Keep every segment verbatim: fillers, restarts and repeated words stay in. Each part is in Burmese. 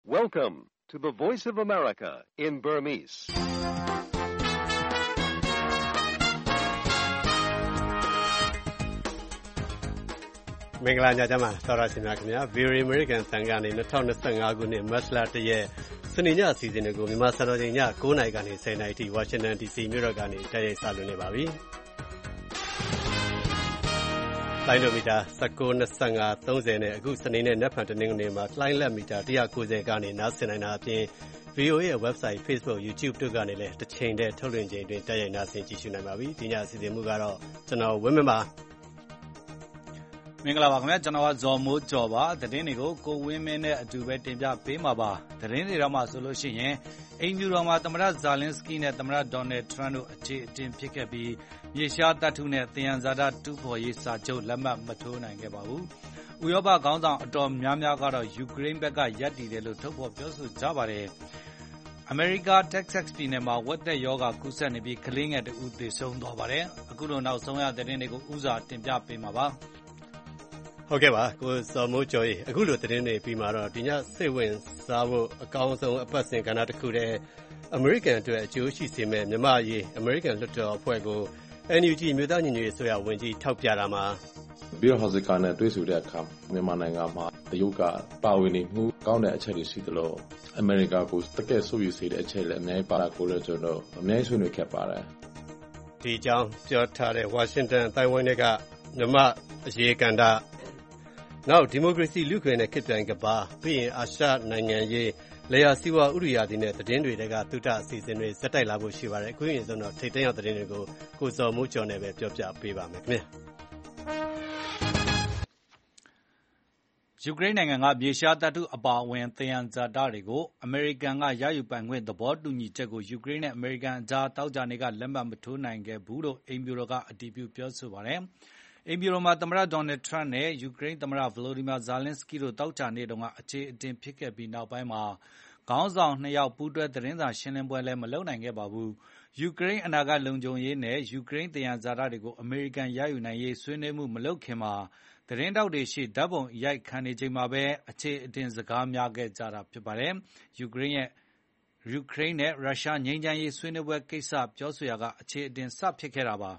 Welcome to the Voice of America in Burmese. ။မင်္ဂလာညချမ်းပါသောရရှင်များခင်ဗျာ V O A American သံကနေ၂၀၂၅ခုနှစ်မတ်လ၁ရက်စနေညအစီအစဉ်တွေကိုမြန်မာစံတော်ချိန်ည၉နာရီကနေ၁၀နာရီထိ Washington D C မြို့တော်ကနေတိုက်ရိုက်စလွှင့်နေပါပြီ။လိုင်းဒိုမီတာ၁၉ ၂၅ ၃၀နဲ့အခုစနေနဲ့နက်ဖြန်တနင်္ဂနွေမှာလိုင်းလက်မီတာ၁၉၀ကနေနားဆင်နိုင်တာအပြင် V O A ရဲ့ website, Facebook, YouTube တို့ကနေလည်းတစ်ချိန်တည်းထုတ်လွှင့်ချိန်တွင်တိုက်ရိုက်နားဆင်ကြည့်ရှုနိုင်ပါပြီ။ဒီညအစီအစဉ်မူကတော့ကျွန်တော်ဝင်းမင်းပါမင်္ဂလာပါခင်ဗျာကျွန်တော်ကဇော်မိုးကျော်ပါသတင်းတွေကိုကိုဝင်းမင်းနဲ့အတူပဲတင်ပြပေးမှာပါသတင်းတွေတော့မှဆိုလို့ရှိရင်အိမ်ဖြူတော်မှာသမ္မတဇာလင်းစကီနဲ့သမ္မတဒေါ်နယ်ထရန့်တို့အခြေအတင်ဖြစ်ခဲ့ပြီးမြေရှားတပ်ထုနဲ့သယံဇာတတူဖော်ရေးစာချုပ်လက်မှတ်မထိုးနိုင်ခဲ့ပါဘူးဥရောပခေါင်းဆောင်အတော်များများကတော့ယူကရိန်းဘက်ကရပ်တည်တယ်လို့ထုတ်ဖော်ပြောဆိုကြပါတယ်အမေရိကတက္ကဆက်ပြည်နယ်မှာဝက်သက်ရောဂါကူးစက်နေပြီးကလေးငယ်တဦးသေဆုံးသွားပါတယ်အခုလိုနောက်ဆုံးရသတင်းတွေကိုဥစားတင်ပြပေးမှာပါဟုတ်ကဲ့ပါကိုစော်မိုးကျော်ရေအခုလိုသတင်းတွေပြီးမှတော့ဒီညစိတ်ဝင်စားဖို့အကောင်းဆုံးအပတ်စဉ်ကဏ္ဍတစ်ခုတည်းအမေရိကန်အတွက်အကျိုးရှိစေမဲ့မြန်မာရေးအမေရိကန်လွှတ်တော်အဖွဲ့ကို N U G မြို့သားညီညွတ်ရေးအစိုးရဝန်ကြီးထောက်ပြတာမှာပြီးတော့ဟော်စကာနဲ့တွေ့ဆုံတဲ့အခါမြန်မာနိုင်ငံမှာတရုတ်ကပါဝင်နေမှုကောင်းတဲ့အချက်တွေရှိသလိုအမေရိကကိုတကယ်ဆိုယူစေတဲ့အချက်လည်းအများကြီးပါတာကိုလည်းကျွန်တော်အများကြီးဆွေးနွေးခဲ့ပါတယ်ဒီအကြောင်းပြောထားတဲ့ Washington အတိုင်းဝိုင်းတွေကမြန်မာအရေးကဏ္ဍနောက်ဒီမိုကရေစီလူ့ခွင့်နဲ့ခေတ်ပြိုင်ကဘာပြီးရင်အာရှနိုင်ငံရေးလေယာစီဝါဥရိယာဒီနဲ့သတင်းတွေကသုတအစီအစဉ်တွေစက်တိုက်လာဖို့ရှိပါတယ်အခုရင်ဆုံးတော့ထိတ်သိမ်းရောက်သတင်းတွေကိုကိုစော်မိုးကျော်နဲ့ပဲပြောပြပေးပါမယ်ခင်ဗျာယူကရိန်းနိုင်ငံကမြေရှားတပ်ထုအပါအဝင်သယံဇာတတွေကိုအမေရိကန်ကရယူပိုင်ခွင့်သဘောတူညီချက်ကိုယူကရိန်းနဲ့အမေရိကန်အကြားတောက်ကြနေကလက်မှတ်မထိုးနိုင်ခဲ့ဘူးလို့အိမ်ဖြူတော်ကအတည်ပြုပြောဆိုပါတယ်အိမ်ဖြူတော်မှာသမ္မတဒေါ်နယ်ထရန့်နဲ့ယူကရိန်းသမ္မတဗလိုဒီမာဇာလင်းစကီတို့တောက်ချနေတုန်းကအခြေအတင်ဖြစ်ခဲ့ပြီးနောက်ပိုင်းမှာခေါင်းဆောင်နှစ်ယောက်ပူးတွဲသတင်းစာရှင်းလင်းပွဲလည်းမလုပ်နိုင်ခဲ့ပါဘူးယူကရိန်းအနာဂတ်လုံခြုံရေးနဲ့ယူကရိန်းသယံဇာတတွေကိုအမေရိကန်ရယူနိုင်ရေးဆွေးနွေးမှုမလုပ်ခင်မှာသတင်းတောက်တွေရှိဓာတ်ပုံရိုက်ခံနေချိန်မှာပဲအခြေအတင်စကားများခဲ့ကြတာဖြစ်ပါတယ်ယူကရိန်းရဲ့ယူကရိန်းနဲ့ရုရှားငြိမ်းချမ်းရေးဆွေးနွေးပွဲကိစ္စပြောဆိုရာကအခြေအတင်စဖြစ်ခဲ့တာပါ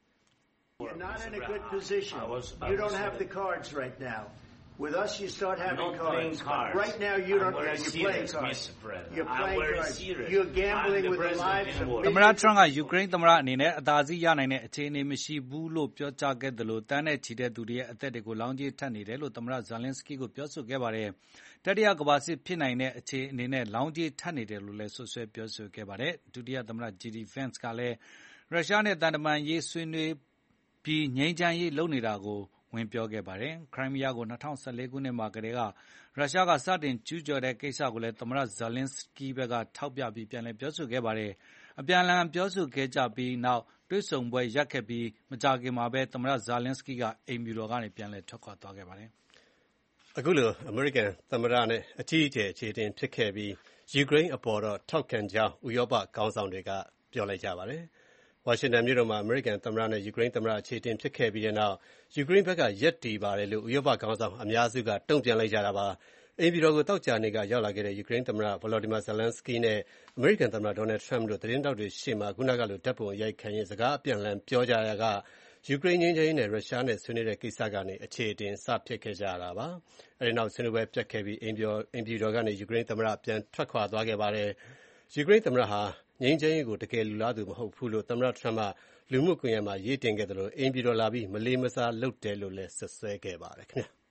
You're not in a good position. You don't have the cards right now. With us, you start having cards. cards. Right now, you don't. I'm You're serious, playing cards. Mister President. You're I'm playing very cards. serious. You're gambling I'm the with the lives of president. သမ္မတထရန့်ကယူကရိန်းသမ္မတအနေနဲ့အသာစီးရနိုင်တဲ့အခြေအနေမရှိဘူးလို့ပြောကြားခဲ့တယ်လို့တန်းနဲ့ချီတဲ့သူတွေရဲ့အသက်တွေကိုလောင်းကြီးထပ်နေတယ်လို့သမ္မတဇာလင်းစကီကိုပြောဆိုခဲ့ပါတယ်။တတိယကမ္ဘာစစ်ဖြစ်နိုင်တဲ့အခြေအနေနဲ့လောင်းကြီးထပ်နေတယ်လို့လည်းဆွဆွဲပြောဆိုခဲ့ပါတယ်။ဒုတိယသမ္မတ J D Vance ကလည်းရုရှားနဲ့တန်တမန်ရေးဆွေးနွေးပြီးငြိမ်းချမ်းရေးလုပ်နေတာကိုဝင်ပြောခဲ့ပါတယ်။ခရိုင်းမီးယားကို၂၀၁၄ခုနှစ်မှာကတည်းကရုရှားကစတင်ကျူးကျော်တဲ့ကိစ္စကိုလည်းသမ္မတဇာလင်းစကီဘက်ကထောက်ပြပြီးပြန်လည်ပြောဆိုခဲ့ပါတယ်။အပြန်အလှန်ပြောဆိုခဲ့ကြပြီးနောက်တွေ့ဆုံပွဲရပ်ခဲ့ပြီးမကြာခင်မှာပဲသမ္မတဇာလင်းစကီကအိမ်ဖြူတော်ကနေပြန်လည်ထွက်ခွာသွားခဲ့ပါတယ်။အခုလိုအမေရိကန်သမ္မတနဲ့အကြီးအကျယ်အခြေအတင်ဖြစ်ခဲ့ပြီးယူကရိန်းအပေါ်တော့ထောက်ခံကြောင်းဥရောပခေါင်းဆောင်တွေကပြောလိုက်ကြပါတယ်။ဝါရှင်တန်မြို့တော်မှာအမေရိကန်သမ္မတနဲ့ယူကရိန်းသမ္မတအခြေအတင်ဖြစ်ခဲ့ပြီးတဲ့နောက်ယူကရိန်းဘက်ကရပ်တည်ပါတယ်လို့ဥရောပခေါင်းဆောင်အများစုကတုံ့ပြန်လိုက်ကြတာပါအိမ်ပြည်တော်ကိုတောက်ကြနေကရောက်လာခဲ့တဲ့ယူကရိန်းသမ္မတဗလိုဒီမာဇာလန်စကီနဲ့အမေရိကန်သမ္မတဒေါ်နယ်ထရန့်တို့သတင်းတောက်တွေရှေ့မှာခုနကလိုဓာတ်ပုံရိုက်ခံရင်စကားအပြန်အလှန်ပြောကြရကယူကရိန်းငြိမ်းချမ်းရေးနဲ့ရုရှားနဲ့ဆွေးနွေးတဲ့ကိစ္စကနေအခြေအတင်စဖြစ်ခဲ့ကြတာပါအဲဒီနောက်ဆွေးနွေးပွဲပြတ်ခဲ့ပြီးအိမ်ပြည်အိမ်ပြည်တော်ကနေယူကရိန်းသမ္မတပြန်ထွက်ခွာသွားခဲ့ပါတယ်ယူကရိန်းသမ္မတဟာငြိမ်းချမ်းရေးကိုတကယ်လူလားသူမဟုတ်ဘူးလို့သမ္မတထရန့်ကလူမှုကွန်ရက်မှာရေးတင်ခဲ့တယ်လို့အိမ်ပြည်တော်လာပြီးမလေးမစားလုပ်တယ်လို့လည်းဆွဆွဲခဲ့ပါတယ်ခင်ဗျာ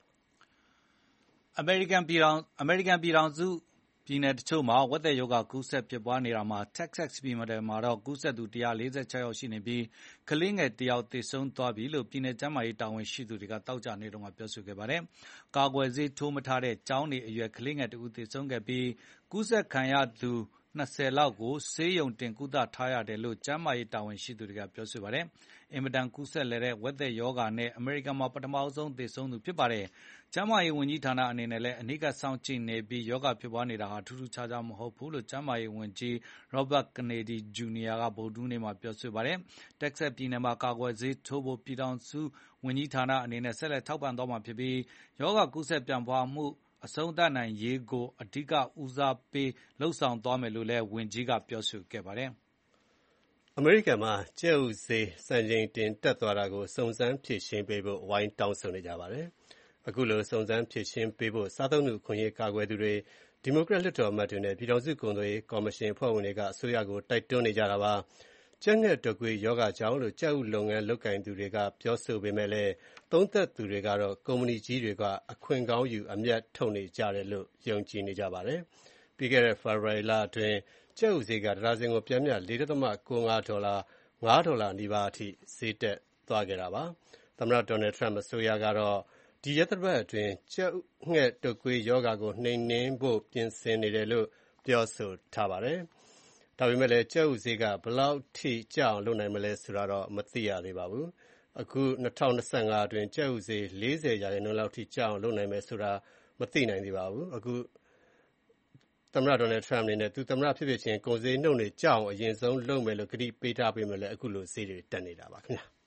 အမေရိကန်ပြည်ထောင်အမေရိကန်ပြည်ထောင်စုပြည်နယ်တချို့မှာဝက်သက်ရောဂါကူးစက်ဖြစ်ပွားနေတာမှာ Texas ပြည်နယ်မှာတော့ကူးစက်သူ၁၄၆ယောက်ရှိနေပြီးကလေးငယ်တယောက်သေဆုံးသွားပြီလို့ပြည်နယ်ကျန်းမာရေးတာဝန်ရှိသူတွေကတောက်ကြနေတုန်းကပြောဆိုခဲ့ပါတယ်။ကာကွယ်ဆေးထိုးမထားတဲ့ကျောင်းနေအရွယ်ကလေးငယ်တဦးသေဆုံးခဲ့ပြီးကူးစက်ခံရသူ၂၀လောက်ကိုဆေးရုံတင်ကုသထားရတယ်လို့ကျန်းမာရေးတာဝန်ရှိသူတွေကပြောဆိုပါတယ်။အင်မတန်ကူးစက်လာတဲ့ဝက်သက်ရောဂါနဲ့အမေရိကန်မှာပထမဆုံးသေဆုံးသူဖြစ်ပါတယ်။ကျန်းမာရေးဝန်ကြီးဌာနအနေနဲ့လည်းအနီးကပ်စောင့်ကြည့်နေပြီးရောဂါဖြစ်ပွားနေတာဟာထူးထူးခြားခြားမဟုတ်ဘူးလို့ကျန်းမာရေးဝန်ကြီး Robert Kennedy Junior ကဗုဒ္ဓဟူးနေ့မှာပြောဆိုပါတယ်။ Texas ပြည်နယ်မှာကာကွယ်ဆေးထိုးဖို့ပြည်ထောင်စုဝန်ကြီးဌာနအနေနဲ့ဆက်လက်ထောက်ပံ့သွားမှာဖြစ်ပြီးရောဂါကူးစက်ပြန့်ပွားမှုအဆုံးသတ်နိုင်ရေးကိုအဓိကဦးစားပေးလှုပ်ဆောင်သွားမယ်လို့လည်းဝန်ကြီးကပြောဆိုခဲ့ပါတယ်။အမေရိကန်မှာကြက်ဥဈေးစံချိန်တင်တက်သွားတာကိုစုံစမ်းဖြေရှင်းပေးဖို့ဝိုင်းတောင်းဆိုနေကြပါတယ်။အခုလိုစုံစမ်းဖြေရှင်းပေးဖို့စားသုံးသူအခွင့်အရေးကာကွယ်သူတွေဒီမိုကရက်လွှတ်တော်အမတ်တွေနဲ့ပြည်ထောင်စုကုန်သွယ်ရေးကော်မရှင်အဖွဲ့ဝင်တွေကအစိုးရကိုတိုက်တွန်းနေကြတာပါ။ကြက်ငှက်တုပ်ကွေးရောဂါကြောင့်လို့ကြက်ဥလုပ်ငန်းလုပ်ကိုင်သူတွေကပြောဆိုပေမဲ့လည်းသုံးသပ်သူတွေကတော့ကုမ္ပဏီကြီးတွေကအခွင့်ကောင်းယူအမြတ်ထုတ်နေကြတယ်လို့ယုံကြည်နေကြပါတယ်။ပြီးခဲ့တဲ့ဖေဖော်ဝါရီလအတွင်းကြက်ဥဈေးကတဒါဇင်ကိုပျမ်းမျှ ၄.၉၅ ဒေါ်လာ၅ဒေါ်လာနီးပါးအထိဈေးတက်သွားခဲ့တာပါ။သမ္မတဒေါ်နယ်ထရမ့်အစိုးရကတော့ဒီရက်သတ္တပတ်အတွင်းကြက်ငှက်တုပ်ကွေးရောဂါကိုနှိမ်နင်းဖို့ပြင်ဆင်နေတယ်လို့ပြောဆိုထားပါတယ်။ဒါပေမဲ့လည်းကြက်ဥဈေးကဘယ်လောက်ထိကျအောင်လုပ်နိုင်မလဲဆိုတာတော့မသိရသေးပါဘူး။အခု၂၀၂၅အတွင်းကြက်ဥဈေး၄၀ရာခိုင်နှုန်းလောက်ထိကျအောင်လုပ်နိုင်မယ်ဆိုတာမသိနိုင်သေးပါဘူး။အခုသမ္မတဒေါ်နယ်ထရမ့်အနေနဲ့သူသမ္မတဖြစ်ဖြစ်ချင်းကုန်ဈေးနှုန်းတွေကျအောင်အရင်ဆုံးလုပ်မယ်လို့ကတိပေးထားပေမဲ့လည်းအခုလိုဈေးတွေတက်နေတာပါခင်ဗျာ။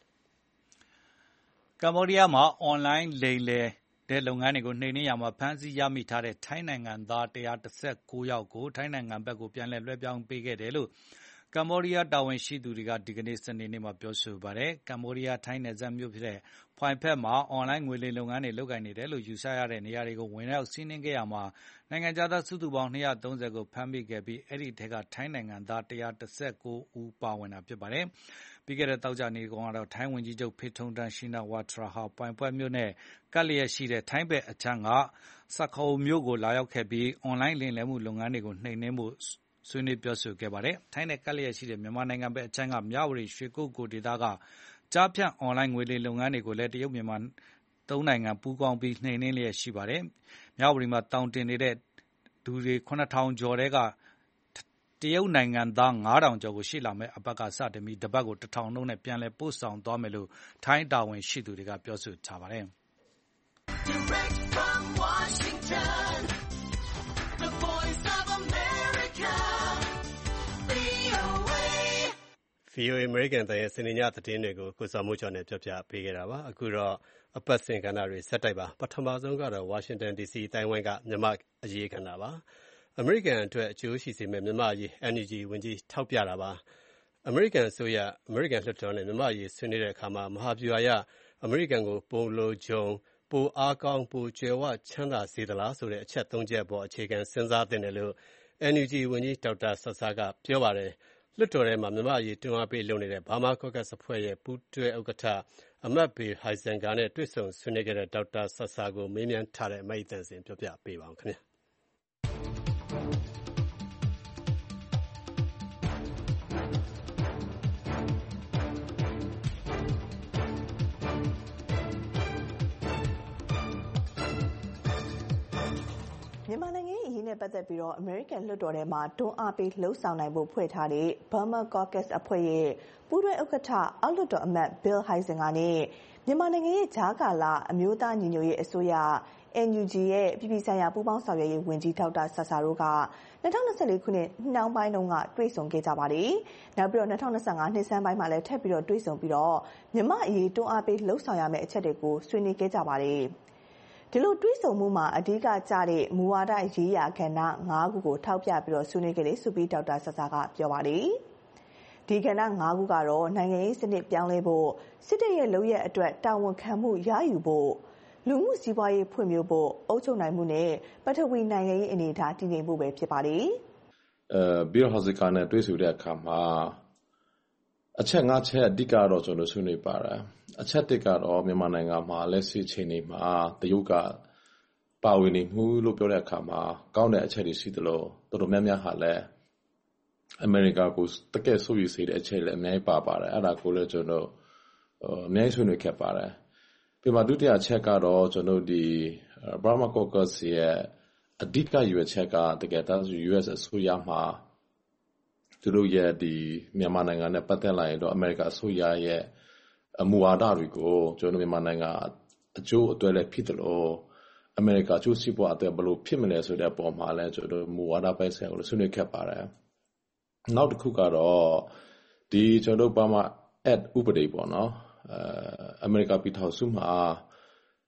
ကမ္ဘောဒီးယားမှာအွန်လိုင်းလိမ်လည်တဲ့လုပ်ငန်းတွေကိုနှိမ်နင်းရာမှာဖမ်းဆီးရမိထားတဲ့ထိုင်းနိုင်ငံသား၁၁၉ယောက်ကိုထိုင်းနိုင်ငံဘက်ကိုပြန်လည်လွှဲပြောင်းပေးခဲ့တယ်လို့ကမ္ဘောဒီးယားတာဝန်ရှိသူတွေကဒီကနေ့စနေနေ့မှာပြောဆိုပါတယ်။ကမ္ဘောဒီးယားထိုင်းနယ်စပ်မြို့ဖြစ်တဲ့ဖွိုင်ဖက်မှာအွန်လိုင်းငွေလိမ်လုပ်ငန်းတွေလုပ်ကိုင်နေတယ်လို့ယူဆရတဲ့နေရာတွေကိုဝင်ရောက်စီးနင်းခဲ့ရမှာနိုင်ငံခြားသားစုစုပေါင်း၂၃၀ကိုဖမ်းမိခဲ့ပြီးအဲ့ဒီထက်ကထိုင်းနိုင်ငံသား၁၁၉ဦးပါဝင်တာဖြစ်ပါတယ်။ပြီးခဲ့တဲ့တောက်ကြနေကောင်ကတော့ထိုင်းဝန်ကြီးချုပ်ဖေထုံတန်ရှိနာဝါထရာဟာပွိုင်ပွက်မြို့နဲ့ကပ်လျက်ရှိတဲ့ထိုင်းဘက်အချမ်းကစခုံမြို့ကိုလာရောက်ခဲ့ပြီးအွန်လိုင်းလိမ်လည်မှုလုပ်ငန်းတွေကိုနှိမ်နင်းဖို့ဆွေးနွေးပြောဆိုခဲ့ပါတယ်။ထိုင်းနဲ့ကပ်လျက်ရှိတဲ့မြန်မာနိုင်ငံဘက်အချမ်းကမြဝတီရွှေကုက္ကိုဒေသကကြားဖြတ်အွန်လိုင်းငွေလိမ်လုပ်ငန်းတွေကိုလည်းတရုတ်မြန်မာသုံးနိုင်ငံပူးပေါင်းပြီးနှိမ်နင်းလျက်ရှိပါတယ်။မြဝတီမှာတောင်တင်နေတဲ့ဒူတွေခုနှစ်ထောင်ကျော်တဲ့ကတရုတ်နိုင်ငံသားငါးထောင်ကျော်ကိုရှေ့လာမယ့်အပတ်ကစတင်ပြီးတပတ်ကိုတစ်ထောင်နှုန်းနဲ့ပြန်လည်ပို့ဆောင်သွားမယ်လို့ထိုင်းတာဝန်ရှိသူတွေကပြောဆိုထားပါတယ်။ Direct from Washington, the voice of America, ဗွီအိုအေဗွီအိုအေ American တန်ရဲ့စနေညသတင်းတွေကိုကိုစော်မိုးကျော်နဲ့ပြောပြပေးခဲ့တာပါ။အခုတော့အပတ်စဉ်ကဏ္ဍတွေဆက်တိုက်ပါပထမဆုံးကတော့ Washington ဒီ စီ တိုင်းဝိုင်းကမြန်မာအရေးကဏ္ဍပါအမေရိကန်အတွက်အကျိုးရှိစေမယ့်မြန်မာအရေး အန် ယူ ဂျီ ဝန်ကြီးထောက်ပြတာပါအမေရိကန်အစိုးရအမေရိကန်လွှတ်တော်နဲ့မြန်မာအရေးဆွေးနွေးတဲ့အခါမှာမဟာဗျူဟာအရအမေရိကန်ကိုပုံလိုဂျုံပိုအားကောင်းပိုကျွယ်ဝချမ်းသာစေသလားဆိုတဲ့အချက်သုံးချက်ပေါ်အခြေခံစဉ်းစားသင့်တယ်လို့ အန် ယူ ဂျီ ဝန်ကြီးဒေါက်တာဆဆာကပြောပါတယ်လွှတ်တော်ထဲမှာမြန်မာအရေးတွန်းအားပေးလုပ်နေတဲ့ Burma Caucus အဖွဲ့ရဲ့ပူးတွဲဥက္ကဋ္ဌအမတ်ဘေဟိုင်ဇန်ဂါနဲ့တွေ့ဆုံဆွေးနွေးခဲ့တဲ့ဒေါက်တာဆဆာကိုမေးမြန်းထားတဲ့မိတ်တန်စင်ပြောပြပေးပါဦးခင်ဗျာမြန်မာနိုင်ငံရဲ့အရေးနဲ့ပတ်သက်ပြီးတော့ American လွှတ်တော်ထဲမှာတွန်းအားပေးလှုံ့ဆော်နိုင်ဖို့ဖွဲ့ထားတဲ့ Burma Caucus အဖွဲ့ရဲ့ပူးတွဲဥက္ကဋ္ဌအောက်လွှတ်တော်အမတ် Bill Huizenga နဲ့မြန်မာနိုင်ငံရဲ့ဂျာကာလာအမျိုးသားညီညွတ်ရေးအစိုးရ အန် ယူ ဂျီ ရဲ့ပြည်ပဆိုင်ရာပူးပေါင်းဆောင်ရွက်ရေးဝန်ကြီးဒေါက်တာဆဆာတို့က၂၀၂၄ခုနှစ်နှောင်းပိုင်းတုန်းကတွေ့ဆုံခဲ့ကြပါတယ်။နောက်ပြီးတော့၂၀၂၅နှစ်ဆန်းပိုင်းမှာလည်းထပ်ပြီးတော့တွေ့ဆုံပြီးတော့မြန်မာအရေးတွန်းအားပေးလှုံ့ဆော်ရမယ့်အချက်တွေကိုဆွေးနွေးခဲ့ကြပါတယ်။ဒီလိုတွေးဆုံမှုမှာအဓိကကျတဲ့မူဝါဒရေးရာကဏ္ဍ၅ခုကိုထောက်ပြပြီးတော့ဆွေးနွေးခဲ့တယ်ဆိုပြီးဒေါက်တာဆဆာကပြောပါတယ်။ဒီကဏ္ဍ၅ခုကတော့နိုင်ငံရေးစနစ်ပြောင်းလဲဖို့စစ်တပ်ရဲ့လုပ်ရက်အတွက်တာဝန်ခံမှုရယူဖို့လူမှုစီးပွားရေးဖွံ့ဖြိုးဖို့အုပ်ချုပ်နိုင်မှုနဲ့ပထဝီနိုင်ငံရေးအနေအထားတည်ငြိမ်ဖို့ပဲဖြစ်ပါတယ်။အဲဘီလ်ဟော့ဇီကာနဲ့တွေ့ဆုံတဲ့အခါမှာအချက်၅ချက်အဓိကတော့ကျွန်တော်ဆွေးနွေးပါတယ်။အချက်တစ်ကတော့မြန်မာနိုင်ငံမှာလက်ရှိချိန်နေမှာတရုတ်ကပါဝင်နေမှုလို့ပြောတဲ့အခါမှာကောင်းတဲ့အချက်တွေရှိသလိုတော်တော်များများဟာလည်းအမေရိကကိုတကယ်ဆိုရစေတဲ့အချက်လည်းအများကြီးပါပါတယ်အဲ့ဒါကိုလည်းကျွန်တော်အများကြီးဆွေးနွေးခဲ့ပါတယ်ဒီမှာဒုတိယအချက်ကတော့ကျွန်တော်ဒီ Burma Caucus ရဲ့အဓိကရွေးချက်ကတကယ်တမ်း ယူ အက်စ် အစိုးရမှာသူတို့ရဲ့ဒီမြန်မာနိုင်ငံနဲ့ပတ်သက်လာရင်တော့အမေရိကအစိုးရရဲ့အမူဝါဒတွေကိုကျွန်တော်မြန်မာနိုင်ငံအကျိုးအတွက်လည်းဖြစ်တယ်လို့အမေရိကအကျိုးစီးပွားအတွက်ဘယ်လိုဖြစ်မလဲဆိုတဲ့အပေါ်မှာလည်းကျွန်တော်မူဝါဒပိုင်းဆိုင်ကိုဆွေးနွေးခဲ့ပါတယ်နောက်တစ်ခုကတော့ဒီကျွန်တော်ဘာမှ add ဥပဒေပေါ့နော်အဲအမေရိကပြည်ထောင်စုမှာ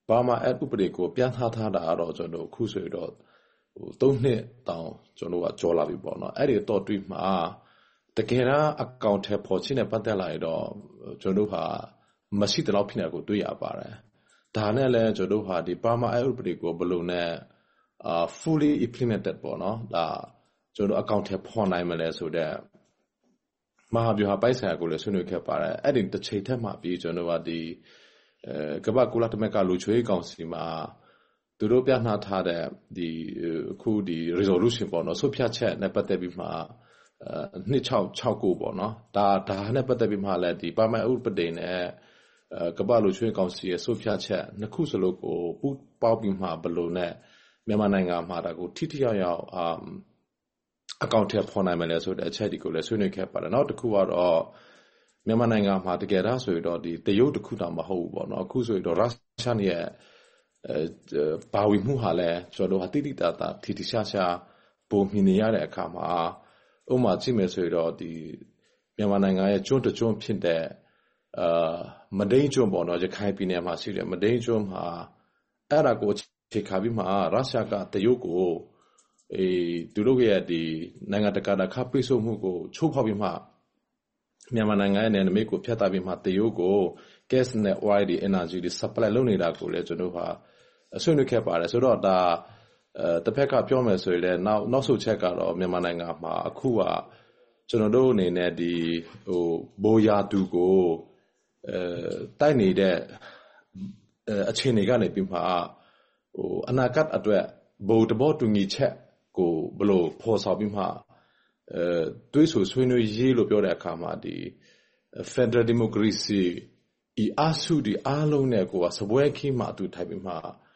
ဘာမှအဲ့ဥပဒေကိုပြန်ထားထားတာတော့ကျွန်တော်ခုဆိုတော့ဟိုသုံးနှစ်တောင်ကျွန်တော်ကကြော်လာပြီပေါ့နော်အဲ့ဒီတော့တွေ့မှာတကယ်တော့အကောင့်ထဲပေါ်ချင်းနဲ့ပတ်သက်လာတော့ကျွန်တော်ဟာမရှိတဲ့လောက်ဖြစ်နေကိုတွေ့ရပါတယ်ဒါနဲ့လည်းကျွန်တော်ဟာဒီဘာမှအဲ့ဥပဒေကိုဘယ်လိုနဲ့အာ fully implemented ပေါ့နော်ဒါကျွန်တော်အကောင့်ထဲပေါ်နိုင်မလဲဆိုတော့မဟာဗျူဟာပိုက်ဆိုင်ရာကိုလည်းဆွေးနွေးခဲ့ပါတယ်အဲ့ဒီတစ်ချိန်ထက်မှပြီးကျွန်တော်ကဒီအဲကမ္ဘာကုလသမဂ္ဂလူချွေးကောင်စီမှာသူတို့ပြနှာထားတဲ့ဒီအခုဒီ resolution ပေါ့နော်ဆုဖြတ်ချက်နဲ့ပတ်သက်ပြီးမှအဲနှစ်၆၆ကိုပေါ့နော်ဒါဒါနဲ့ပတ်သက်ပြီးမှလည်းဒီပါမန်ဥပဒေနဲ့အဲကမ္ဘာလူချွေးကောင်စီရဲ့ဆုဖြတ်ချက်နှစ်ခုစလုံးကိုပူပေါင်းပြီးမှဘလို့နဲ့မြန်မာနိုင်ငံမှာဒါကိုထိထိရောက်ရောက်အမ်အကောင့်ထဲပေါ်နိုင်မယ်လဲဆိုတဲ့အချက်ဒီကိုလည်းဆွေးနွေးခဲ့ပါတယ်နောက်တစ်ခုကတော့မြန်မာနိုင်ငံမှာတကယ်တော့ဆိုတော့ဒီတရုတ်တစ်ခုတောင်မဟုတ်ဘူးပေါ့နော်အခုဆိုတော့ရုရှားရဲ့အဲဘာဝီမှုဟာလဲကျွန်တော်ဟာတိတိတတာတိတိရှာရှာပုံမြင်နေရတဲ့အခါမှာဥပမာကြည့်မယ်ဆိုတော့ဒီမြန်မာနိုင်ငံရဲ့ကျွန်းတကျွန်းဖြစ်တဲ့အာမဒိန်ကျွန်းပေါ့နော်ရခိုင်ပြည်နယ်မှာရှိတယ်မဒိန်ကျွန်းမှာအဲ့ဒါကိုခြေခါပြီးမှရုရှားကတရုတ်ကိုအေးသူတို့ရဲ့ဒီနိုင်ငံတကာတခါပိတ်ဆို့မှုကိုချိုးဖောက်ပြီးမှမြန်မာနိုင်ငံရဲ့နယ်နိမိတ်ကိုဖျက်တာပြီးမှတရုတ်ကို gas နဲ့ oil ဒီ energy ဒီ supply လုပ်နေတာကိုလည်းကျွန်တော်ဟာဆွေးနွေးခဲ့ပါတယ်ဆိုတော့ဒါအဲတစ်ဖက်ကပြောမယ်ဆိုရင်လည်းနောက်နောက်ဆုတ်ချက်ကတော့မြန်မာနိုင်ငံမှာအခုကကျွန်တော်တို့အနေနဲ့ဒီဟိုဘိုးယာတူကိုအဲတိုက်နေတဲ့အခြေအနေကနေပြီးမှဟိုအနာဂတ်အတွက်ဘိုးတဘောတူညီချက်ကိုဘလို့ဖော်ဆောင်ပြီးမှအဲတွေးဆဆွေးနွေးရေးလို့ပြောတဲ့အခါမှာဒီ Federal Democracy ဤအဆူဒီအားလုံးနဲ့ကိုစပွဲခီမှာတူထိုင်ပြီးမှ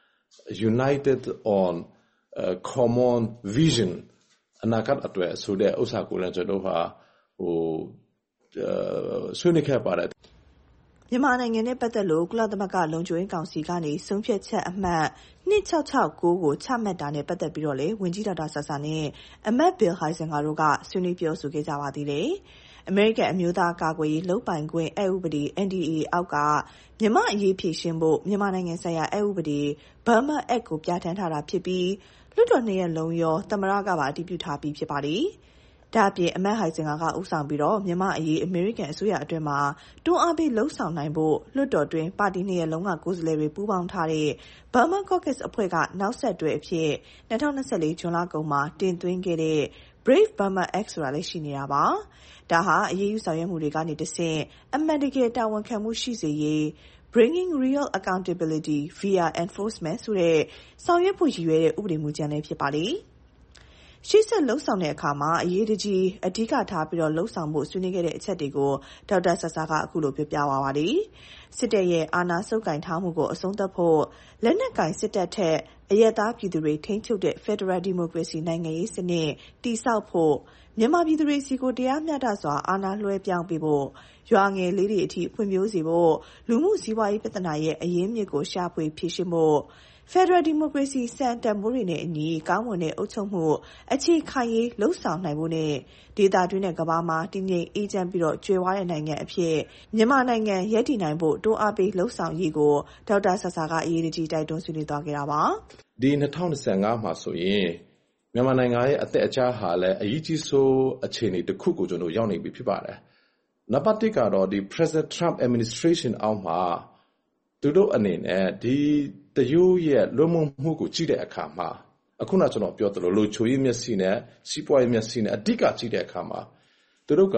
United on a common vision အနာဂတ်အတွက်ဆိုတဲ့ဥစ္စာကိုလည်းကျွန်တော်ဟာဟိုဆွေးနွေးခဲ့ပါတယ်မြန်မာနိုင်ငံနဲ့ပတ်သက်လို့ကုလသမဂ္ဂလုံခြုံရေးကောင်စီကနေဆုံးဖြတ်ချက်အမှတ်၂၆၆၉ကိုချမှတ်တာနဲ့ပတ်သက်ပြီးတော့လေဝန်ကြီးဒေါက်တာဆာဆာနဲ့အမတ်ဘီလ်ဟိုင်ဇင်ဂါတို့ကဆွေးနွေးပြောဆိုခဲ့ကြပါသေးတယ်။အမေရိကန်အမျိုးသားကာကွယ်ရေးလုပ်ပိုင်ခွင့်အက်ဥပဒေ N D A အောက်ကမြန်မာအရေးဖြေရှင်းဖို့မြန်မာနိုင်ငံဆိုင်ရာအက်ဥပဒေ Burma Act ကိုပြဋ္ဌာန်းထားတာဖြစ်ပြီးလွှတ်တော်နှစ်ရပ်လုံးရောသမ္မတကပါအတည်ပြုထားပြီးဖြစ်ပါတယ်။ဒါအပြင်အမတ်ဟိုင်ဇင်ဂါကဦးဆောင်ပြီးတော့မြန်မာအရေးအမေရိကန်အစိုးရအတွင်းမှာတွန်းအားပေးလှုံ့ဆော်နိုင်ဖို့လွှတ်တော်တွင်းပါတီနှစ်ရပ်လုံးကကိုယ်စားလှယ်တွေပူးပေါင်းထားတဲ့ Burma Caucus အဖွဲ့ကနောက်ဆက်တွဲအဖြစ်၂၀၂၄ဇွန်လကုန်မှာတင်သွင်းခဲ့တဲ့ Brave Burma Act ဆိုတာလည်းရှိနေတာပါ။ဒါဟာအရေးယူဆောင်ရွက်မှုတွေကနေတဆင့်အမှန်တကယ်တာဝန်ခံမှုရှိစေရေး Bringing Real Accountability via Enforcement ဆိုတဲ့ဆောင်ရွက်ဖို့ရည်ရွယ်တဲ့ဥပဒေမူကြမ်းလည်းဖြစ်ပါတယ်။ရှေ့ဆက်လှုပ်ဆောင်တဲ့အခါမှာအရေးတကြီးအဓိကထားပြီးတော့လှုပ်ဆောင်ဖို့ဆွေးနွေးခဲ့တဲ့အချက်တွေကိုဒေါက်တာဆာဆာကအခုလိုပြောပြပါပါတယ်။စစ်တပ်ရဲ့အာဏာဆုပ်ကိုင်ထားမှုကိုအဆုံးသတ်ဖို့လက်နက်ကင်စစ်တပ်ထက်အရက်သားပြည်သူတွေထိန်းချုပ်တဲ့ Federal Democracy နိုင်ငံရေးစနစ်တည်ဆောက်ဖို့မြန်မာပြည်သူတွေစီကိုတရားမျှတစွာအာဏာလွှဲပြောင်းပေးဖို့ရွာငယ်လေးတွေအထိဖွံ့ဖြိုးစေဖို့လူမှုစီးပွားရေးပြဿနာရဲ့အရင်းမြစ်ကိုရှာဖွေဖြေရှင်းဖို့Federal Democracy စံတန်ဖိုးတွေနဲ့အညီကောင်းမွန်တဲ့အုပ်ချုပ်မှုအခြေခံရေးလှုပ်ဆောင်နိုင်ဖို့နဲ့ဒေသတွင်းနဲ့ကမ္ဘာမှာတည်ငြိမ်အေးချမ်းပြီးတော့ကျွယ်ဝတဲ့နိုင်ငံအဖြစ်မြန်မာနိုင်ငံရည်တည်နိုင်ဖို့တိုးအားပေးလှုပ်ဆောင်ရေးကိုဒေါက်တာဆာဆာကအရေးတကြီးတိုက်တွန်းဆွေးနွေးသွားခဲ့တာပါဒီ၂၀၂၅မှာဆိုရင်မြန်မာနိုင်ငံရဲ့အသက်အကျဟာလည်းအရေးကြီးဆုံးအခြေအနေတစ်ခုကိုကျွန်တော်ရောက်နေပြီဖြစ်ပါတယ်နံပါတ်၁ကတော့ဒီ President Trump administration အောက်မှာသူတို့အနေနဲ့ဒီတရုတ်ရဲ့လွန်မှုမှုကိုကြည့်တဲ့အခါမှာအခုနကျွန်တော်ပြောသလိုလူချိုရေးမျက်စိနဲ့စီးပွားရေးမျက်စိနဲ့အဓိကကြည့်တဲ့အခါမှာသူတို့က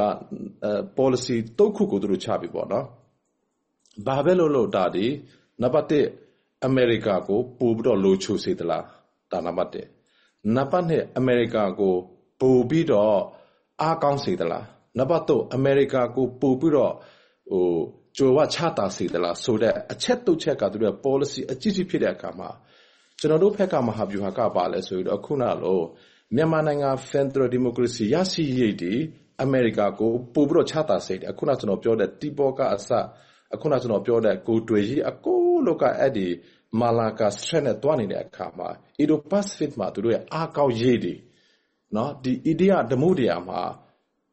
policy တုတ်ခုကိုသူတို့ချပြီပေါ့နော်ဘာပဲလို့လို့ဒါဒီနံပါတ်၁အမေရိကကိုပို့ပြီးတော့လူချိုစေသလားဒါနံပါတ်၁နံပါတ်၂အမေရိကကိုပို့ပြီးတော့အားကောင်းစေသလားနံပါတ်၃အမေရိကကိုပို့ပြီးတော့ဟိုကြိုဝချတာစီတလားဆိုတဲ့အချက်တုတ်ချက်ကသူတို့ policy အကြီးကြီးဖြစ်တဲ့အခါမှာကျွန်တော်တို့ဘက်ကမဟာဗျူဟာကပါလဲဆိုတော့ခုနလိုမြန်မာနိုင်ငံ Federal Democracy ရရှိရေးဒီအမေရိကကိုပို့ပြီးတော့ချတာစီတယ်အခုနကျွန်တော်ပြောတဲ့တီဘောကအစအခုနကျွန်တော်ပြောတဲ့ကိုတွေ့ကြီးအကိုလောကအဲ့ဒီမာလာကာစထရက်နဲ့တွားနေတဲ့အခါမှာ Indo-Pacific မှာသူတို့ရဲ့အားကောင်းရေးဒီနော်ဒီ idea ဓမ္မတရားမှာကျ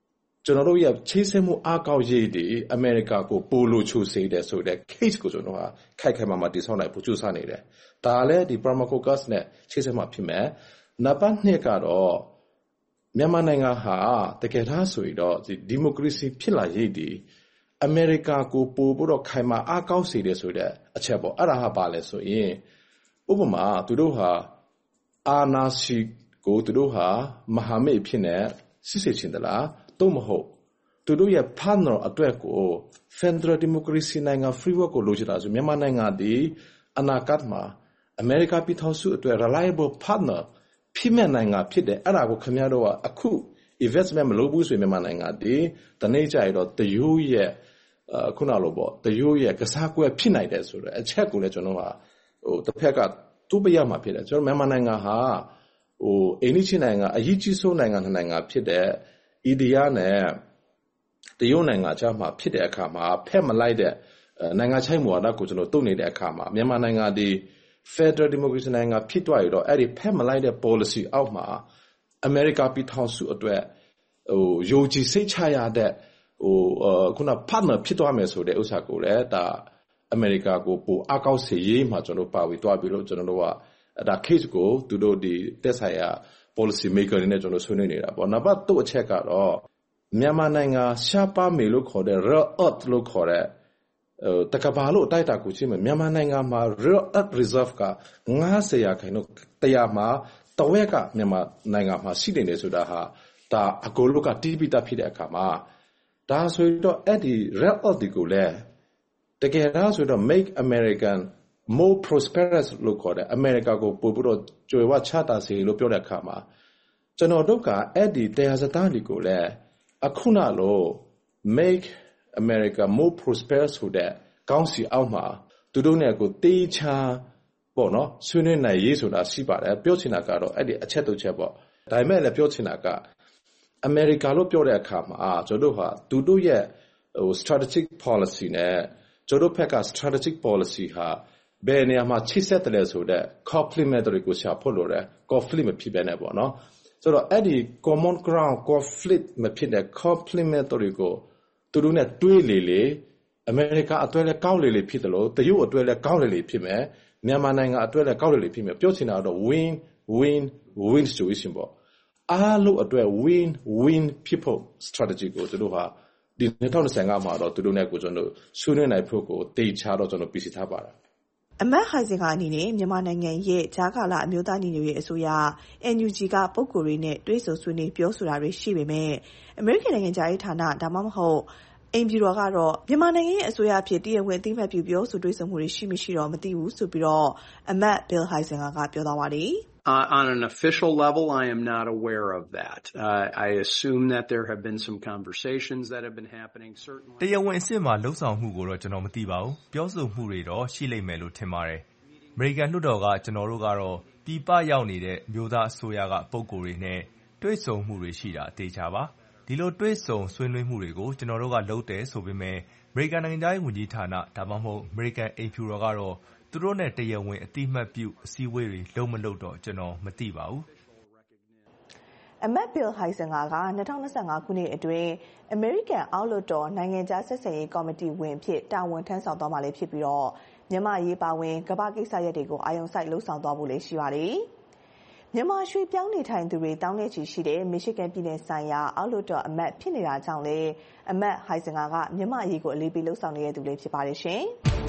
ကျွန်တော်တို့ရဲ့ချိတ်ဆက်မှုအားကောင်းရေးတွေအမေရိကကိုပိုလို့ချိုးစေတဲ့ဆိုတဲ့ case ကိုကျွန်တော်ကခိုက်ခိုက်မာမာတည်ဆောက်နိုင်ဖို့ကြိုးစားနေတယ်။ဒါလည်းဒီ Burma Caucus နဲ့ချိတ်ဆက်မှဖြစ်မယ်။နံပါတ်နှစ်ကတော့မြန်မာနိုင်ငံဟာတကယ်ထားဆိုရင်တော့ဒီဒီမိုကရေစီဖြစ်လာရေးဒီအမေရိကကိုပို့ဖို့တော့ခိုင်မာအားကောင်းစေတယ်ဆိုတဲ့အချက်ပေါ့။အဲ့ဒါဟာပါလဲဆိုရင်ဥပမာသူတို့ဟာအာနာစီကိုသူတို့ဟာမဟာမိတ်ဖြစ်နေစစ်စစ်ချင်းတလားတော့မဟုတ်သူတို့ရဲ့ partner အတွက်ကို Federal Democracy နိုင်ငံ framework ကိုလိုချင်တာဆိုမြန်မာနိုင်ငံဒီအနာဂတ်မှာအမေရိကပြည်ထောင်စုအတွက် reliable partner ဖြစ်မဲ့နိုင်ငံဖြစ်တယ်အဲ့ဒါကိုခင်ဗျားတို့ကအခု investment မလုပ်ဘူးဆိုရင်မြန်မာနိုင်ငံဒီတနေ့ကျရင်တော့တယူရဲ့ခုနလိုပေါ့တယူရဲ့ကစားကွက်ဖြစ်နိုင်တယ်ဆိုတော့အချက်ကိုလည်းကျွန်တော်ကဟိုတစ်ဖက်ကတူပရမှာဖြစ်တယ်ကျွန်တော်မြန်မာနိုင်ငံဟာဟိုအိန္ဒိယနိုင်ငံအရေးကြီးဆုံးနိုင်ငံတစ်နိုင်ငံဖြစ်တဲ့အိန္ဒိယနဲ့တရုတ်နိုင်ငံကြားမှာဖြစ်တဲ့အခါမှာဖက်မလိုက်တဲ့နိုင်ငံခြားမူဝါဒကိုကျွန်တော်တုံ့နေတဲ့အခါမှာမြန်မာနိုင်ငံဒီ Federal Democracy နိုင်ငံဖြစ်သွားရတော့အဲ့ဒီဖက်မလိုက်တဲ့ policy အောက်မှာအမေရိကပြည်ထောင်စုအတွက်ဟိုယုံကြည်စိတ်ချရတဲ့ဟိုခုန partner ဖြစ်သွားမယ်ဆိုတဲ့ဥစ္စာကိုလည်းဒါအမေရိကကိုပိုအကောက်စေရေးမှာကျွန်တော်ပါဝီသွားပြီးတော့ကျွန်တော်တို့ကဒါ case ကိုသူတို့ဒီတက်ဆိုင်ရာ policy maker တွေနဲ့ကျွန်တော်ဆွေးနွေးနေတာပေါ့နံပါတ်twoအချက်ကတော့မြန်မာနိုင်ငံရှားပါမေလို့ခေါ်တဲ့ rare earth လို့ခေါ်တဲ့တကဘာလို့အတိုက်တာကိုချင်းမြန်မာနိုင်ငံမှာ rare earth reserve ကninetyရာခိုင်နှုန်းone00မှာတဝက်ကမြန်မာနိုင်ငံမှာရှိနေတယ်ဆိုတာဟာဒါအကိုလို့ကတီးပိတာဖြစ်တဲ့အခါမှာဒါဆိုတော့အဲ့ဒီ rare earth ကိုလည်းတကယ်တော့ဆိုတော့ make American more prosperous လို့ခေါ်တယ်အမေရိကကိုပို့ပြီးတော့ကြွယ်ဝချတာစီလို့ပြောတဲ့အခါမှာကျွန်တော်တို့ကအဲ့ဒီတရားစတားတွေကိုလည်းအခုနလို့ make America more prosperous ဆိုတဲ့ကောင်းစီအောက်မှာသူတို့နဲ့ကိုတေးချာပေါ့နော်ဆွေးနွေးနိုင်ရေးဆိုတာရှိပါတယ်ပြောချင်တာကတော့အဲ့ဒီအချက်တစ်ချက်ပေါ့ဒါပေမဲ့လည်းပြောချင်တာကအမေရိကလို့ပြောတဲ့အခါမှာကျွန်တော်တို့ဟာသူတို့ရဲ့ဟို strategic policy နဲ့ကျွန်တော်ဘက်က strategic policy ဟာဘယ်နေရာမှာချိတ်ဆက်တယ်လဲဆိုတော့ complementary ကိုရှာဖို့လိုတယ် conflict မဖြစ်ဘဲနဲ့ပေါ့နော်ဆိုတော့အဲ့ဒီ common ground conflict မဖြစ်တဲ့ complementary ကိုသူတို့နဲ့တွေးလေလေအမေရိကအတွက်လည်းကောင်းလေလေဖြစ်တယ်လို့တရုတ်အတွက်လည်းကောင်းလေလေဖြစ်မယ်မြန်မာနိုင်ငံအတွက်လည်းကောင်းလေလေဖြစ်မယ်ပြောချင်တာတော့ win win win situation ပေါ့အားလုံးအတွက် win win people strategy ကိုသူတို့ဟာဒီtwenty twenty-fiveမှာတော့သူတို့နဲ့ကိုကျွန်တော်ဆွေးနွေးနိုင်ဖို့ကိုတေချာတော့ကျွန်တော်ပြစီထားပါတယ်အမတ်ဟိုင်ဇင်ကအနေနဲ့မြန်မာနိုင်ငံရဲ့ဂျာကာလာအမျိုးသားညီညွတ်ရေးအစိုးရ N U G ကပုံကိုယ်တွေနဲ့တွဲဆုံဆွေးနွေးပြောဆိုတာတွေရှိပေမဲ့အမေရိကန်နိုင်ငံခြားရေးဌာနဒါမှမဟုတ်အိမ်ဖြူတော်ကတော့မြန်မာနိုင်ငံရဲ့အစိုးရအဖြစ်တရားဝင်အသိအမှတ်ပြုပြောဆိုတွေ့ဆုံမှုတွေရှိမရှိတော့မသိဘူးဆိုပြီးတော့အမတ် Bill Heisinger ကပြောသွားပါတယ် Uh, on an official level, I am not aware of that. Uh, I assume that there have been some conversations that have been happening. Certainly. တရားဝင်အဆင့်မှာလှုပ်ဆောင်မှုကိုတော့ကျွန်တော်မသိပါဘူး။ပြောဆိုမှုတွေတော့ရှိလိမ့်မယ်လို့ထင်ပါတယ်။အမေရိကန်လွှတ်တော်ကကျွန်တော်တို့ကတော့ပြည်ပရောက်နေတဲ့မျိုးသားအစိုးရကပုံကိုယ်တွေနဲ့တွေ့ဆုံမှုတွေရှိတာအသေးချာပါ။ဒီလိုတွေ့ဆုံဆွေးနွေးမှုတွေကိုကျွန်တော်တို့ကလုပ်တယ်ဆိုပေမဲ့အမေရိကန်နိုင်ငံသားရေးဝန်ကြီးဌာနဒါမှမဟုတ်အမေရိကန်အိမ်ဖြူတော်ကတော့သူတို့နဲ့တရားဝင်အတိအမှတ်ပြုအစည်းအဝေးတွေလုံးမလုပ်တော့ကျွန်တော်မသိပါဘူးအမတ် Bill Heisinger ကtwenty twenty-fiveခုနှစ်အတွင်းအမေရိကန်အောက်လွှတ်တော်နိုင်ငံခြားဆက်ဆံရေးကော်မတီဝင်ဖြစ်တာဝန်ထမ်းဆောင်သွားမှာလည်းဖြစ်ပြီးတော့မြန်မာရေးပါဝင်ကမ္ဘာကိစ္စရပ်တွေကိုအာရုံစိုက်လှုပ်ဆောင်သွားဖို့လည်းရှိပါတယ်မြန်မာရွှေပြောင်းနေထိုင်သူတွေတောင်းနေချီရှိတဲ့ Michigan ပြည်နယ်ဆိုင်ရာအောက်လွှတ်တော်အမတ်ဖြစ်နေတာကြောင့်လေအမတ် Heisinger ကမြန်မာရေးကိုအလေးပေးလှုပ်ဆောင်နေတဲ့သူလည်းဖြစ်ပါတယ်ရှင်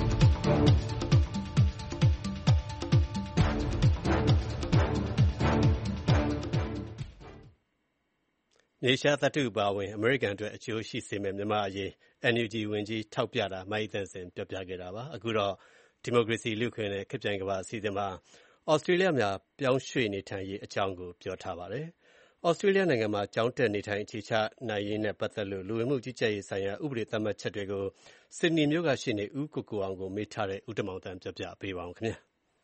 နေရှားသတ္တုပါဝင်အမေရိကန်အတွက်အကျိုးရှိစေမယ့်မြန်မာအရေး N U G ဝန်ကြီးထောက်ပြတာမိုင်းသန့်စင်ပြောပြခဲ့တာပါအခုတော့ဒီမိုကရေစီလူ့ခွင့်နဲ့ခေတ်ပြိုင်ကမ္ဘာအစည်းအဝေးမှာဩစတြေးလျမှာပြောင်းရွှေ့နေထိုင်ရေးအကြောင်းကိုပြောထားပါတယ်ဩစတြေးလျနိုင်ငံမှာကျောင်းတက်နေထိုင်အခြေချနိုင်ရေးနဲ့ပတ်သက်လို့လူဝင်မှုကြီးကြပ်ရေးဆိုင်ရာဥပဒေသတ်မှတ်ချက်တွေကိုစစ်ဒနီမြို့ကရှိနေဦးကိုကိုအောင်ကိုမေးထားတဲ့ဦးတမောင်တန်းပြောပြပေးပါဦးခင်ဗျာ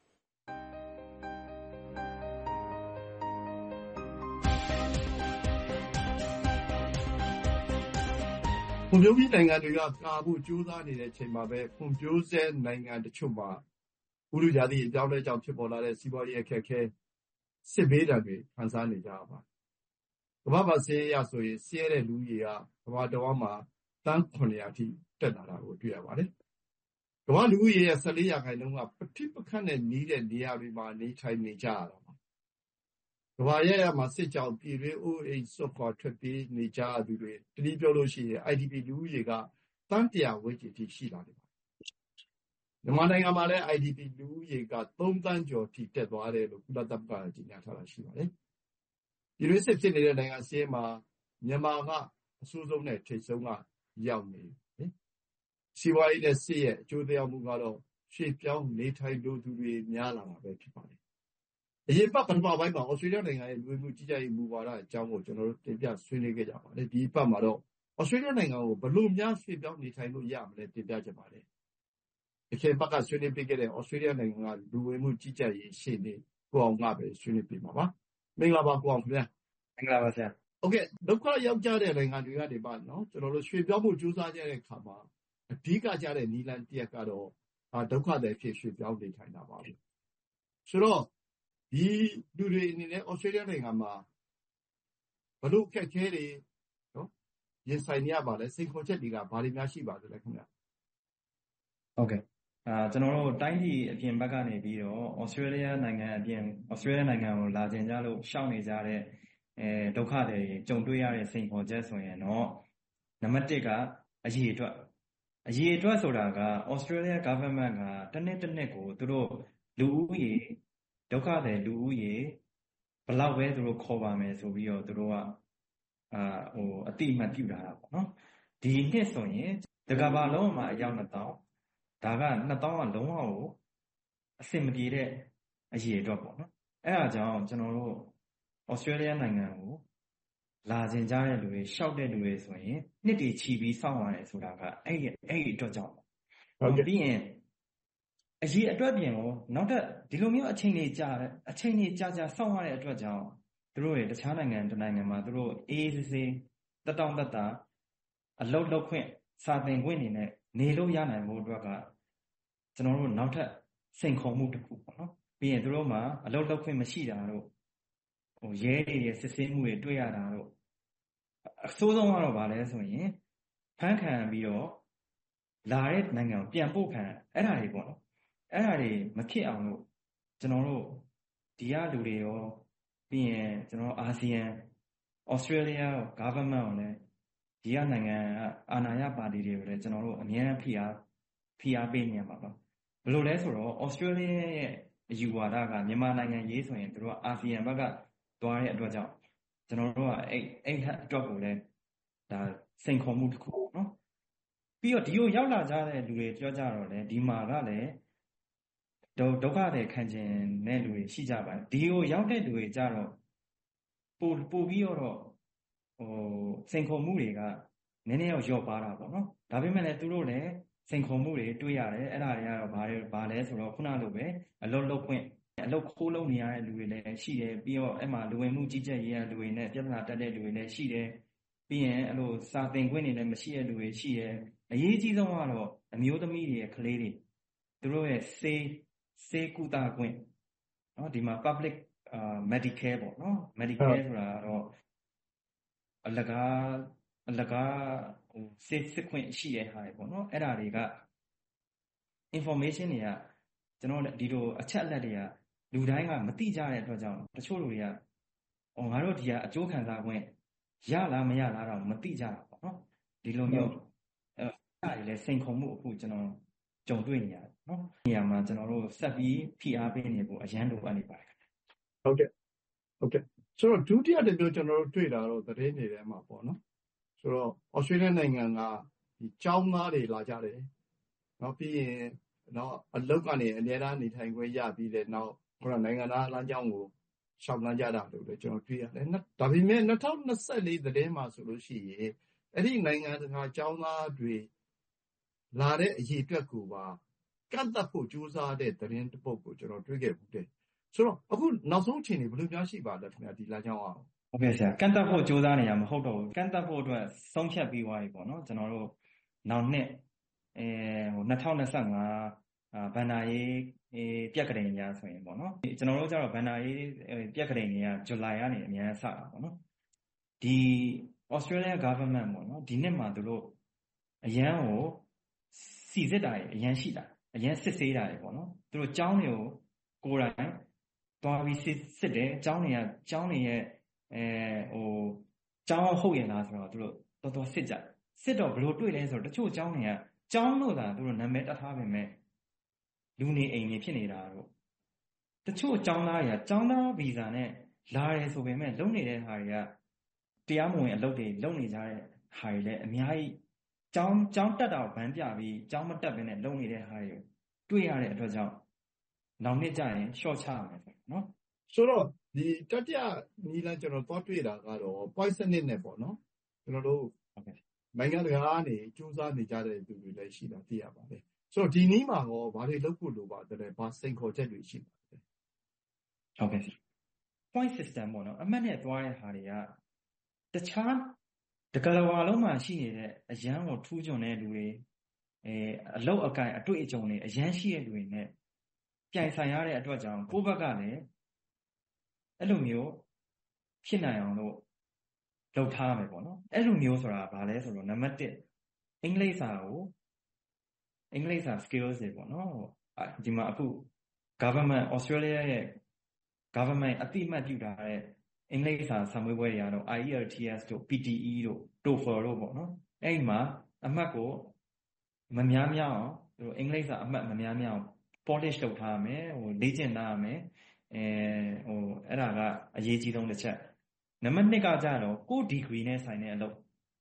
ဖွံ့ဖြိုးပြီးနိုင်ငံတွေကကာဖို့ကြိုးစားနေတဲ့အချိန်မှာပဲဖွံ့ဖြိုးဆဲနိုင်ငံတချို့မှာဥတုရာသီအကြောင်းအလဲကြောင့်ဖြစ်ပေါ်လာတဲ့စီးပွားရေးအခက်အခဲစစ်ဘေးဒဏ်တွေခံစားနေကြရပါတယ်။ကမ္ဘာ့မှာဆေးရဆိုရင်ဆေးရတဲ့လူကြီးကကမ္ဘာတော်မှာတန်းခုနှစ်ရာထိတက်လာတာကိုတွေ့ရပါတယ်ကမ္ဘာလူကြီးရဲ့14ရာခိုင်နှုန်းကပဋိပက္ခနဲ့နီးတဲ့နေရာတွေမှာနေထိုင်နေကြရတာပါကမ္ဘာရဲ့မှာစစ်ကြောင်ပြည်တွင်းအိုးအိမ်စွတ်ခွာထွက်ပြေးနေကြရသူတွေတတိပြောလို့ရှိရင် I D P လူကြီးကတန်းတရာဝန်းကျင်ထိရှိလာတယ်မြန်မာနိုင်ငံမှာလည်း I D P လူဦးရေကသုံးသန်းကျော်ထိတက်သွားတယ်လို့ကုလသမဂ္ဂကကြေညာထားတာရှိပါတယ်။ပြည်တွင်းစစ်ဖြစ်နေတဲ့နိုင်ငံစည်းမှာမြန်မာကအဆိုးဆုံးနဲ့ထိပ်ဆုံးကရောက်နေတယ်။စီးပွားရေးနဲ့စစ်ရဲ့အကျိုးသက်မှုကတော့ရှေ့ပြောင်းနေထိုင်လို့သူတွေများလာတာပဲဖြစ်ပါတယ်။အရင်ပတ်ပထမပိုင်းမှာဩစတြေးလျနိုင်ငံရဲ့လူဝင်မှုကြီးကြပ်ရေးမူဝါဒအကြောင်းကိုကျွန်တော်တို့တင်ပြဆွေးနွေးခဲ့ကြပါတယ်။ဒီပတ်မှာတော့ဩစတြေးလျနိုင်ငံကိုဘယ်လိုများရှေ့ပြောင်းနေထိုင်လို့ရမလဲတင်ပြချင်ပါတယ်။အခေဘက်ကဆွေးနွေးပေးခဲ့တဲ့ဩစတြေးလျနိုင်ငံကလူဝင်မှုကြီးကြပ်ရေးရှေ့နေကိုအောင်ကပဲဆွေးနွေးပေးပါပါ။မင်္ဂလာပါကိုအောင်ခင်ဗျာ။မင်္ဂလာပါဆရာ။ဟုတ်ကဲ့ဒုက္ခရောက်ကြတဲ့နိုင်ငံတွေကနေပါနော်ကျွန်တော်တို့ရွှေ့ပြောင်းမှုကြိုးစားကြတဲ့အခါမှာအဓိကကြတဲ့နီလန်တရက်ကတော့ဒုက္ခတွေဖြစ်ရွှေ့ပြောင်းနေထိုင်တာပါပဲ။ဆိုတော့ဒီလူတွေအနေနဲ့ဩစတြေးလျနိုင်ငံမှာဘလို့အခက်အခဲတွေနော်ရင်ဆိုင်နေရပါလဲစိန်ခေါ်ချက်တွေကဘာတွေများရှိပါသလဲခင်ဗျာ။ဟုတ်ကဲ့အာကျွန်တော်တို့တိုင်းပြည်အပြင်ဘက်ကနေပြီးတော့ဩစတြေးလျနိုင်ငံအပြင်ဩစတြေးလျနိုင်ငံကိုလာကျင်ကြလို့ရှောင်နေကြတဲ့အဲဒုက္ခတွေကြုံတွေ့ရတဲ့စိန်ခေါ်ချက်ဆိုရင်တော့နံပါတ်တစ်ကအရေးအတွက်အရေးအတွက်ဆိုတာကဩစတြေးလျ government ကတစ်နှစ်တစ်နှစ်ကိုသူတို့လူဦးရေဒုက္ခတွေလူဦးရေဘလောက်ပဲသူတို့ခေါ်ပါမယ်ဆိုပြီးတော့သူတို့ကအာဟိုအတိအမှတ်ပြုထားတာပေါ့နော်ဒီနှစ်ဆိုရင်တကဘာလုံးမှာအယောက်နှစ်သောင်းဒါကနှစ်သောင်းကလုံးဝကိုအဆင်မပြေတဲ့အရေးအတွက်ပေါ့နော်အဲဒါကြောင့်ကျွန်တော်တို့ဩစတြေးလျနိုင်ငံကိုလာကျင်ကြတဲ့လူတွေရှောက်တဲ့လူတွေဆိုရင်နှစ်တည်ချီပြီးစောင့်ရတယ်ဆိုတာကအဲ့ဒီအဲ့ဒီအတွက်ကြောင့်ဟုတ်ကဲ့ပြီးရင်အရေးအတွက်ပြင်ကိုနောက်ထပ်ဒီလိုမျိုးအချိန်ကြီးကြာအချိန်ကြီးကြာကြာစောင့်ရတဲ့အတွက်ကြောင့်သူတို့တွေတခြားနိုင်ငံတစ်နိုင်ငံမှာသူတို့အေးအေးဆေးတတောင့်တတအလုတ်လုတ်ခွင့်စာသင်ခွင့်နေနဲ့နေလို့ရနိုင်ဖို့အတွက်ကကျွန်တော်တို့နောက်ထပ်စိန်ခေါ်မှုတစ်ခုပေါ့နော်ပြီးရင်သူတို့မှာအလုတ်လုတ်ခွင့်မရှိတာတို့ဟိုရဲတွေရဲ့စစ်ဆေးမှုတွေတွေ့ရတာတို့အဆိုးဆုံးကတော့ဗာလဲဆိုရင်ဖမ်းခံပြီးတော့လာတဲ့နိုင်ငံကိုပြန်ပို့ခံအဲ့ဒါတွေပေါ့နော်အဲ့ဒါတွေမဖြစ်အောင်လို့ကျွန်တော်တို့ဒီကလူတွေရောပြီးရင်ကျွန်တော်အာဆီယံဩစတြေးလျ government ကိုလည်းဒီကနိုင်ငံအာဏာရပါတီတွေကိုလည်းကျွန်တော်တို့အများအားဖိအားဖိအားပေးနေရမှာပါဘယ်လိုလဲဆိုတော့ဩစတြေးလျရဲ့အယူဝါဒကမြန်မာနိုင်ငံရေးဆိုရင်တို့ကအာဆီယံဘက်ကသွားတဲ့အတွက်ကြောင့်ကျွန်တော်တို့ကအဲ့အဲ့အတွက်ကိုလည်းဒါစိန်ခေါ်မှုတစ်ခုနော်ပြီးတော့ဒီကိုရောက်လာကြတဲ့လူတွေပြောကြတော့လေဒီမှာကလည်းဒုက္ခတွေခံကျင်တဲ့လူတွေရှိကြပါတယ်ဒီကိုရောက်တဲ့လူတွေကြတော့ပို့ပို့ပြီးတော့ဟိုစိန်ခေါ်မှုတွေကနည်းနည်းတော့လျော့ပါတာပေါ့နော်ဒါပေမဲ့လည်းသူတို့လည်းစိန်ခေါ်မှုတွေတွေ့ရတယ်အဲ့ဒါတွေကတော့ဘာလဲဘာလဲဆိုတော့ခုနလိုပဲအလုတ်လုတ်ခွင့်အလုတ်ခိုးလုံးနေရတဲ့လူတွေလည်းရှိတယ်ပြီးတော့အဲ့မှာလူဝင်မှုကြီးကြပ်ရေးရလူတွေနဲ့ပြဿနာတက်တဲ့လူတွေလည်းရှိတယ်ပြီးရင်အဲ့လိုစာသင်ခွင့်တွေလည်းမရှိတဲ့လူတွေရှိတယ်အရေးကြီးဆုံးကတော့အမျိုးသမီးတွေရဲ့ကလေးတွေသူတို့ရဲ့စေးစေးကုသခွင့်เนาะဒီမှာ public uh, medicare ပေါ့เนาะ medicare ဆိုတာကတော့အလကားအလကားဟိုစေးစစ်ခွင့်ရှိတဲ့ဟာတွေပေါ့เนาะအဲ့ဒါတွေက information တွေကကျွန်တော်ဒီလိုအချက်အလက်တွေကလူတိုင်းကမသိကြတဲ့အတွက်ကြောင့်တချို့လူတွေကဟိုငါတို့ဒီကအကျိုးခံစားခွင့်ရလားမရလားတော့မသိကြတာပေါ့နော်ဒီလိုမျိုးအဲ့ဒါတွေလည်းစိန်ခေါ်မှုအခုကျွန်တော်ကြုံတွေ့နေရတယ်နော်နေရာမှာကျွန်တော်တို့ဆက်ပြီးဖိအားပေးနေဖို့အရန်လိုအပ်နေပါတယ်ဟုတ်ကဲ့ဟုတ်ကဲ့ဆိုတော့ဒုတိယတစ်မျိုးကျွန်တော်တို့တွေ့တာတော့သတင်းတွေထဲမှာပေါ့နော်ဆိုတော့ဩစတြေးလျနိုင်ငံကဒီကျောင်းသားတွေလာကြတယ်နော်ပြီးရင်နော်အလုပ်ကနေအများအားနေထိုင်ခွင့်ရပြီးတဲ့နောက်ခုနနိုင်ငံသားလမ်းကြောင်းကိုရှောက်လန်းကြတာလို့လည်းကျွန်တော်တွေ့ရတယ်။ဒါပေမဲ့၂၀၂၄သတင်းမှာဆိုလို့ရှိရင်အဲ့ဒီနိုင်ငံတကာကျောင်းသားတွေလာတဲ့အရေးအတွက်ကိုပါကန့်သတ်ဖို့ကြိုးစားတဲ့သတင်းတစ်ပုဒ်ကိုကျွန်တော်တွေ့ခဲ့ဘူးတဲ့။ဆိုတော့အခုနောက်ဆုံးအခြေအနေဘယ်လိုများရှိပါလဲခင်ဗျာဒီလမ်းကြောင်းအောင်။ဟုတ်ကဲ့ဆရာကန့်သတ်ဖို့ကြိုးစားနေရမှာမဟုတ်တော့ဘူး။ကန့်သတ်ဖို့အတွက်ဆုံးဖြတ်ပြီးသွားပြီပေါ့နော်ကျွန်တော်တို့နောက်နှစ်အဲဟို၂၀၂၅အာဘန်နာရေးအေးပြက်ကလေးညာဆိုရင်ပေါ့နော်ကျွန်တော်တို့ကျတော့ဘန်နာရေးပြက်ကလေးညာဇူလိုင်ကနေအများစတာပေါ့နော်ဒီ Australia government ပေါ့နော်ဒီနှစ်မှာသူတို့အရန်ကိုစီစစ်တာအရန်ရှိတာအရန်စစ်ဆေးတာတွေပေါ့နော်သူတို့ကျောင်းတွေကိုကိုယ်တိုင်သွားပြီးစစ်စစ်တယ်ကျောင်းတွေကကျောင်းတွေရဲ့အဲဟိုကျောင်းဟုတ်ရင်လားဆိုတော့သူတို့တော်တော်စစ်ကြစစ်တော့ဘယ်လိုတွေ့လဲဆိုတော့တချို့ကျောင်းတွေကကျောင်းလို့သာသူတို့နာမည်တက်ထားပေမဲ့လူနေအိမ်တွေဖြစ်နေတာတော့တချို့ကျောင်းသားတွေကကျောင်းသားဗီဇာနဲ့လာတယ်ဆိုပေမဲ့လုံနေတဲ့ဟာတွေကတရားမဝင်အလုပ်တွေလုပ်နေကြတဲ့ဟာတွေလည်းအများကြီးကျောင်းကျောင်းတက်တာကိုဗန်းပြပြီးကျောင်းမတက်ဘဲနဲ့လုံနေတဲ့ဟာတွေတွေ့ရတဲ့အတွက်ကြောင့်နောက်နှစ်ကျရင် short ချရမယ်ဆိုနော်ဆိုတော့ဒီတတိယနီလန်ကျွန်တော်သွားတွေ့တာကတော့ point စနစ်နဲ့ပေါ့နော်ကျွန်တော်တို့နိုင်ငံတကာကနေစူးစမ်းနေကြတဲ့သူတွေလည်းရှိတာသိရပါတယ်ဆိုတော့ဒီနည်းမှာရောဘာတွေလုပ်ဖို့လိုပါတယ်ဘာစိန်ခေါ်ချက်တွေရှိပါလဲဟုတ်ကဲ့ point system ပေါ့နော်အမှတ်နဲ့သွားတဲ့ဟာတွေကတခြားတကယ်ဝါလုံးမှာရှိနေတဲ့အရန်ကိုထူးချွန်တဲ့လူတွေအဲအလောက်အကန့်အတွေ့အကြုံတွေအရန်ရှိတဲ့လူတွေနဲ့ပြိုင်ဆိုင်ရတဲ့အတွက်ကြောင့်ကိုယ့်ဘက်ကလည်းအဲ့လိုမျိုးဖြစ်နိုင်အောင်လို့လုပ်ထားမယ်ပေါ့နော်အဲ့လိုမျိုးဆိုတာဘာလဲဆိုတော့နံပါတ်တစ်အင်္ဂလိပ်စာကိုအင်္ဂလိပ်စာ skills တွေပေါ့နော်ဒီမှာအခု government Australia ရဲ့ government အတိအမှတ်ပြုထားတဲ့အင်္ဂလိပ်စာစာမေးပွဲတွေကတော့ I E L T S တို့ P T E တို့ TOEFL တို့ပေါ့နော်အဲ့ဒီမှာအမှတ်ကိုမများများအောင်သူတို့အင်္ဂလိပ်စာအမှတ်မများများအောင် polish လုပ်ထားရမယ်ဟိုလေ့ကျင့်ထားရမယ်အဲဟိုအဲ့ဒါကအရေးကြီးဆုံးတစ်ချက်နံပါတ်နှစ်ကကြတော့ကို degree နဲ့ဆိုင်တဲ့အလုပ်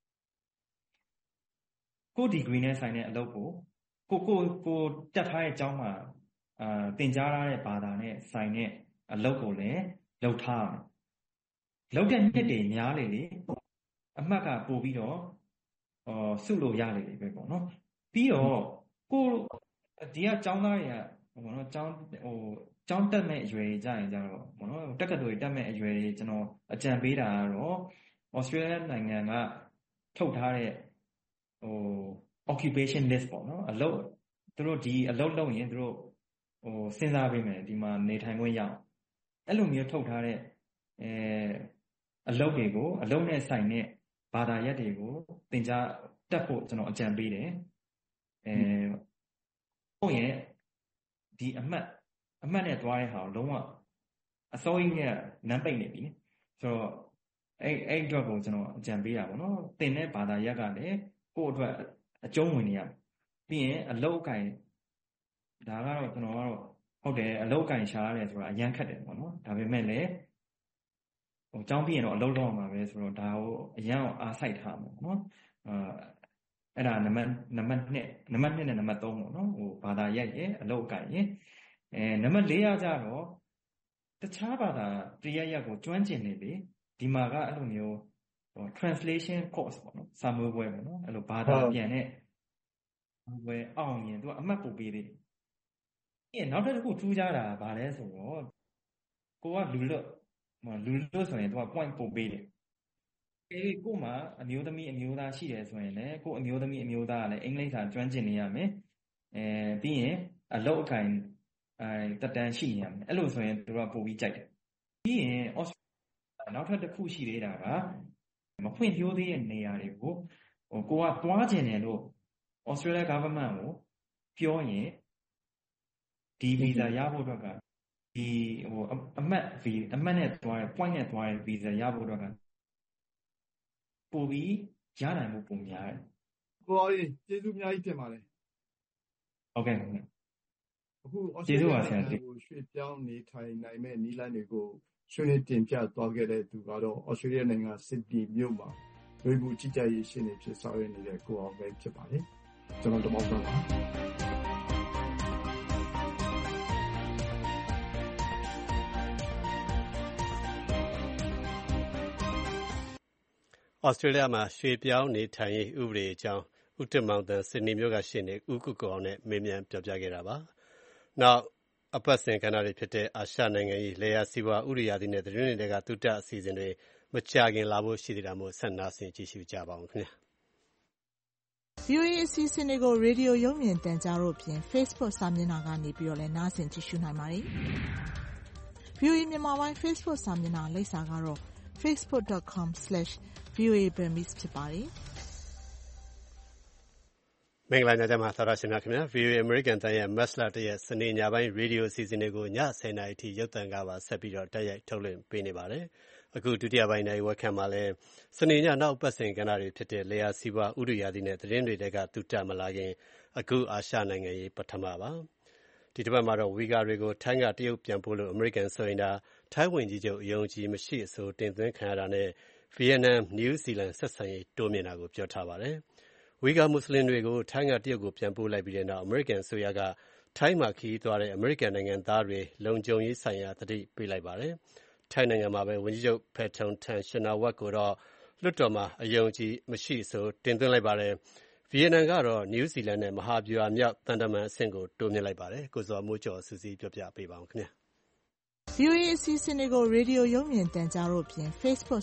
ကို degree နဲ့ဆိုင်တဲ့အလုပ်ကိုကိုကိုကိုတက်ထားတဲ့အကြောင်းမှာအာသင်ကြားရတဲ့ဘာသာနဲ့ဆိုင်တဲ့အလုပ်ကိုလည်းလုပ်ထားရမယ်လုပ်တဲ့နှစ်တွေများလေလေအမှတ်ကပို့ပြီးတော့အော်စုလို့ရလေလေပဲပေါ့နော်ပြီးတော့ကိုဒီကကျောင်းသားတွေကဘောနော်ကျောင်းဟိုကျောင်းတက်မဲ့အရွယ်ကြရင်ကြတော့ဘောနော်တက္ကသိုလ်တက်မဲ့အရွယ်ကျွန်တော်အကြံပေးတာကတော့ Australia နိုင်ငံကထုတ်ထားတဲ့ဟို occupation list ပေါ့နော်အလုပ်သူတို့ဒီအလုပ်လုပ်ရင်သူတို့ဟိုစဉ်းစားပေးမယ်ဒီမှာနေထိုင်ခွင့်ရအောင်အဲ့လိုမျိုးထုတ်ထားတဲ့အဲအလုပ်တွေကိုအလုပ်နဲ့ဆိုင်တဲ့ဘာသာရပ်တွေကိုသင်ကြားတက်ဖို့ကျွန်တော်အကြံပေးတယ်အဲဟုတ်ရဲ့ဒီအမှတ်အမှတ်နဲ့သွားတဲ့ဟာကိုလုံးဝအစိုးရနဲ့နမ်းပိတ်နေပြီဆိုတော့အဲ့အဲ့အတွက်ကိုကျွန်တော်အကြံပေးတာပေါ့နော်သင်တဲ့ဘာသာရပ်ကလည်းကိုယ့်အတွက်အကျုံးဝင်နေရပြီးရင်အလုပ်အကင်ဒါကတော့ကျွန်တော်ကတော့ဟုတ်တယ်အလုပ်အကင်ရှာရတယ်ဆိုတာအရန်ခက်တယ်ပေါ့နော်ဒါပေမဲ့လည်းဟိုကျောင်းပြီးရင်တော့အလုပ်လုပ်ရမှာပဲဆိုတော့ဒါကိုအရန်အားစိုက်ထားမှာပေါ့နော်အာအဲ့ဒါနံပါတ်နံပါတ်2နံပါတ်2နဲ့နံပါတ်3ပေါ့နော်ဟိုဘာသာရပ်ရဲ့အလုပ်အကင်ရဲ့အဲနံပါတ်4ရကြတော့တခြားဘာသာတရားရပ်ကိုကျွမ်းကျင်နေပြီဒီမှာကအဲ့လိုမျိုးဟို translation course ပေါ့နော်စာမေးပွဲပေါ့နော်အဲ့လိုဘာသာပြန်တဲ့ဘယ်အောင်ရင်သူကအမှတ်ပို့ပေးတယ်အဲနောက်တစ်ခုထူးခြားတာဗာလဲဆိုတော့ကိုကလူလွတ်လူလွတ်ဆိုရင်သူက point ပို့ပေးတယ်အဲဒီကိုမှအမျိုးသမီးအမျိုးသားရှိတယ်ဆိုရင်လည်းကိုအမျိုးသမီးအမျိုးသားကလည်းအင်္ဂလိပ်စာကျွမ်းကျင်နေရမယ်အဲပြီးရင်အလုပ်အကင်အဲတက်တန်းရှိနေရမယ်အဲ့လိုဆိုရင်သူကပို့ပြီးကြိုက်တယ်ပြီးရင်နောက်ထပ်တစ်ခုရှိသေးတာကမဖွင့်ပြိုးသေးတဲ့နေရာတွေကိုဟိုကိုကသွားကျင်တယ်လို့ Australia government ကိုပြောရင်ဒီ visa ရဖို့အတွက်ကဒီဟိုအမှတ် visa အမှတ်နဲ့သွားတဲ့ point နဲ့သွားတဲ့ visa ရဖို့အတွက်ကပို့ပြီးရနိုင်မှုပုံများတယ်။ကိုအေးကျေးဇူးအများကြီးတင်ပါတယ်။ဟုတ်ကဲ့ဟုတ်ကဲ့။အခု Australia ကိုရွှေ့ပြောင်းနေထိုင်နိုင်မဲ့နည်းလမ်းတွေကိုဆွေးနွေးတင်ပြသွားခဲ့တဲ့သူကတော့ Australia နိုင်ငံ Sydney မြို့မှာလူမှုကြီးကြပ်ရေးရှင်းနေဖြစ်ဆောင်ရွက်နေတဲ့ကိုအောင်ပဲဖြစ်ပါတယ်။ကျွန်တော်တမောင်းတော့ပါဩစတြေးလျမှာရွှေ့ပြောင်းနေထိုင်ရေးဥပဒေအကြောင်းဦးတင်မောင်သန်း Sydney မြို့ကရှင်းနေဦးကုကုအောင်နဲ့မေးမြန်းပြောပြခဲ့တာပါ။နောက်အပတ်စဉ်ကဏ္ဍတွေဖြစ်တဲ့အာရှနိုင်ငံရေးလေယာစီဝါဥရိယာတိနဲ့သတင်းတွေကတုတ္တအစီအစဉ်တွေမကြခင်လာဖို့ရှိသေးတာမို့ဆက်နာဆင်ကြည့်ရှုကြပါအောင်ခင်ဗျာ။ V O A အစီအစဉ်တွေကိုရေဒီယိုရုပ်မြင်သံကြားတို့ဖြင့် Facebook စာမျက်နှာကနေပြီးတော့လည်းနားဆင်ကြည့်ရှုနိုင်ပါတယ်။ V O A မြန်မာပိုင်း Facebook စာမျက်နှာလိပ်စာကတော့ facebook dot com slash voa burmese ဖြစ်ပါတယ်။မင်္ဂလာညချမ်းပါသောတာရှင်များခင်ဗျာ ဗီအိုအေ American တန်ရဲ့မတ်လတရက်စနေညပိုင်းရေဒီယိုအစီအစဉ်တွေကိုညဆယ်နာရီအထိရုပ်သံကပါဆက်ပြီးတော့တိုက်ရိုက်ထုတ်လွှင့်ပေးနေပါတယ်။အခုဒုတိယပိုင်းနိုင်ဝက်ခန့်မှာလည်းစနေညနောက်ပတ်စဉ်ကဏ္ဍတွေဖြစ်တဲ့လေယာစီးပွားဥဒုရာသီနဲ့သတင်းတွေတဲကတူတမလာခင်အခုအာရှနိုင်ငံရေးပထမပါ။ဒီတစ်ပတ်မှာတော့ဝီဂါတွေကိုထိုင်းကတရုတ်ပြန်ပို့လို့ American ဆိုရင်ဒါထိုင်းဝင်ကြီးချုပ်အယုံကြည်မရှိအဆိုတင်သွင်းခံရတာနဲ့ဗီယက်နမ်နယူးဇီလန်ဆက်ဆံရေးတိုးမြင့်တာကိုပြောထားပါတယ်။ဝီဂါမွတ်စလင်တွေကိုထိုင်းကတရုတ်ကိုပြန်ပို့လိုက်ပြီးတဲ့နောက်အမေရိကန်အစိုးရကထိုင်းမှာခရီးသွားတဲ့အမေရိကန်နိုင်ငံသားတွေလုံခြုံရေးဆိုင်ရာသတိပေးလိုက်ပါတယ်။ထိုင်းနိုင်ငံမှာပဲဝန်ကြီးချုပ်ဖက်ထုံထန်ရှင်နာဝက်ကိုတော့လွှတ်တော်မှာအယုံကြည်မရှိဆိုတင်သွင်းလိုက်ပါတယ်။ဗီယက်နမ်ကတော့နယူးဇီလန်နဲ့မဟာဗျူဟာမြောက်တန်တမန်အဆင့်ကိုတိုးမြင့်လိုက်ပါတယ်။ကိုဇော်မိုးကျော်စူးစီးပြောပြပေးပါဦးခင်ဗျာ။ဗီအိုအေ အစီအစဉ်တွေကိုရေဒီယိုရုပ်မြင်သံကြားတို့ဖြင့် Facebook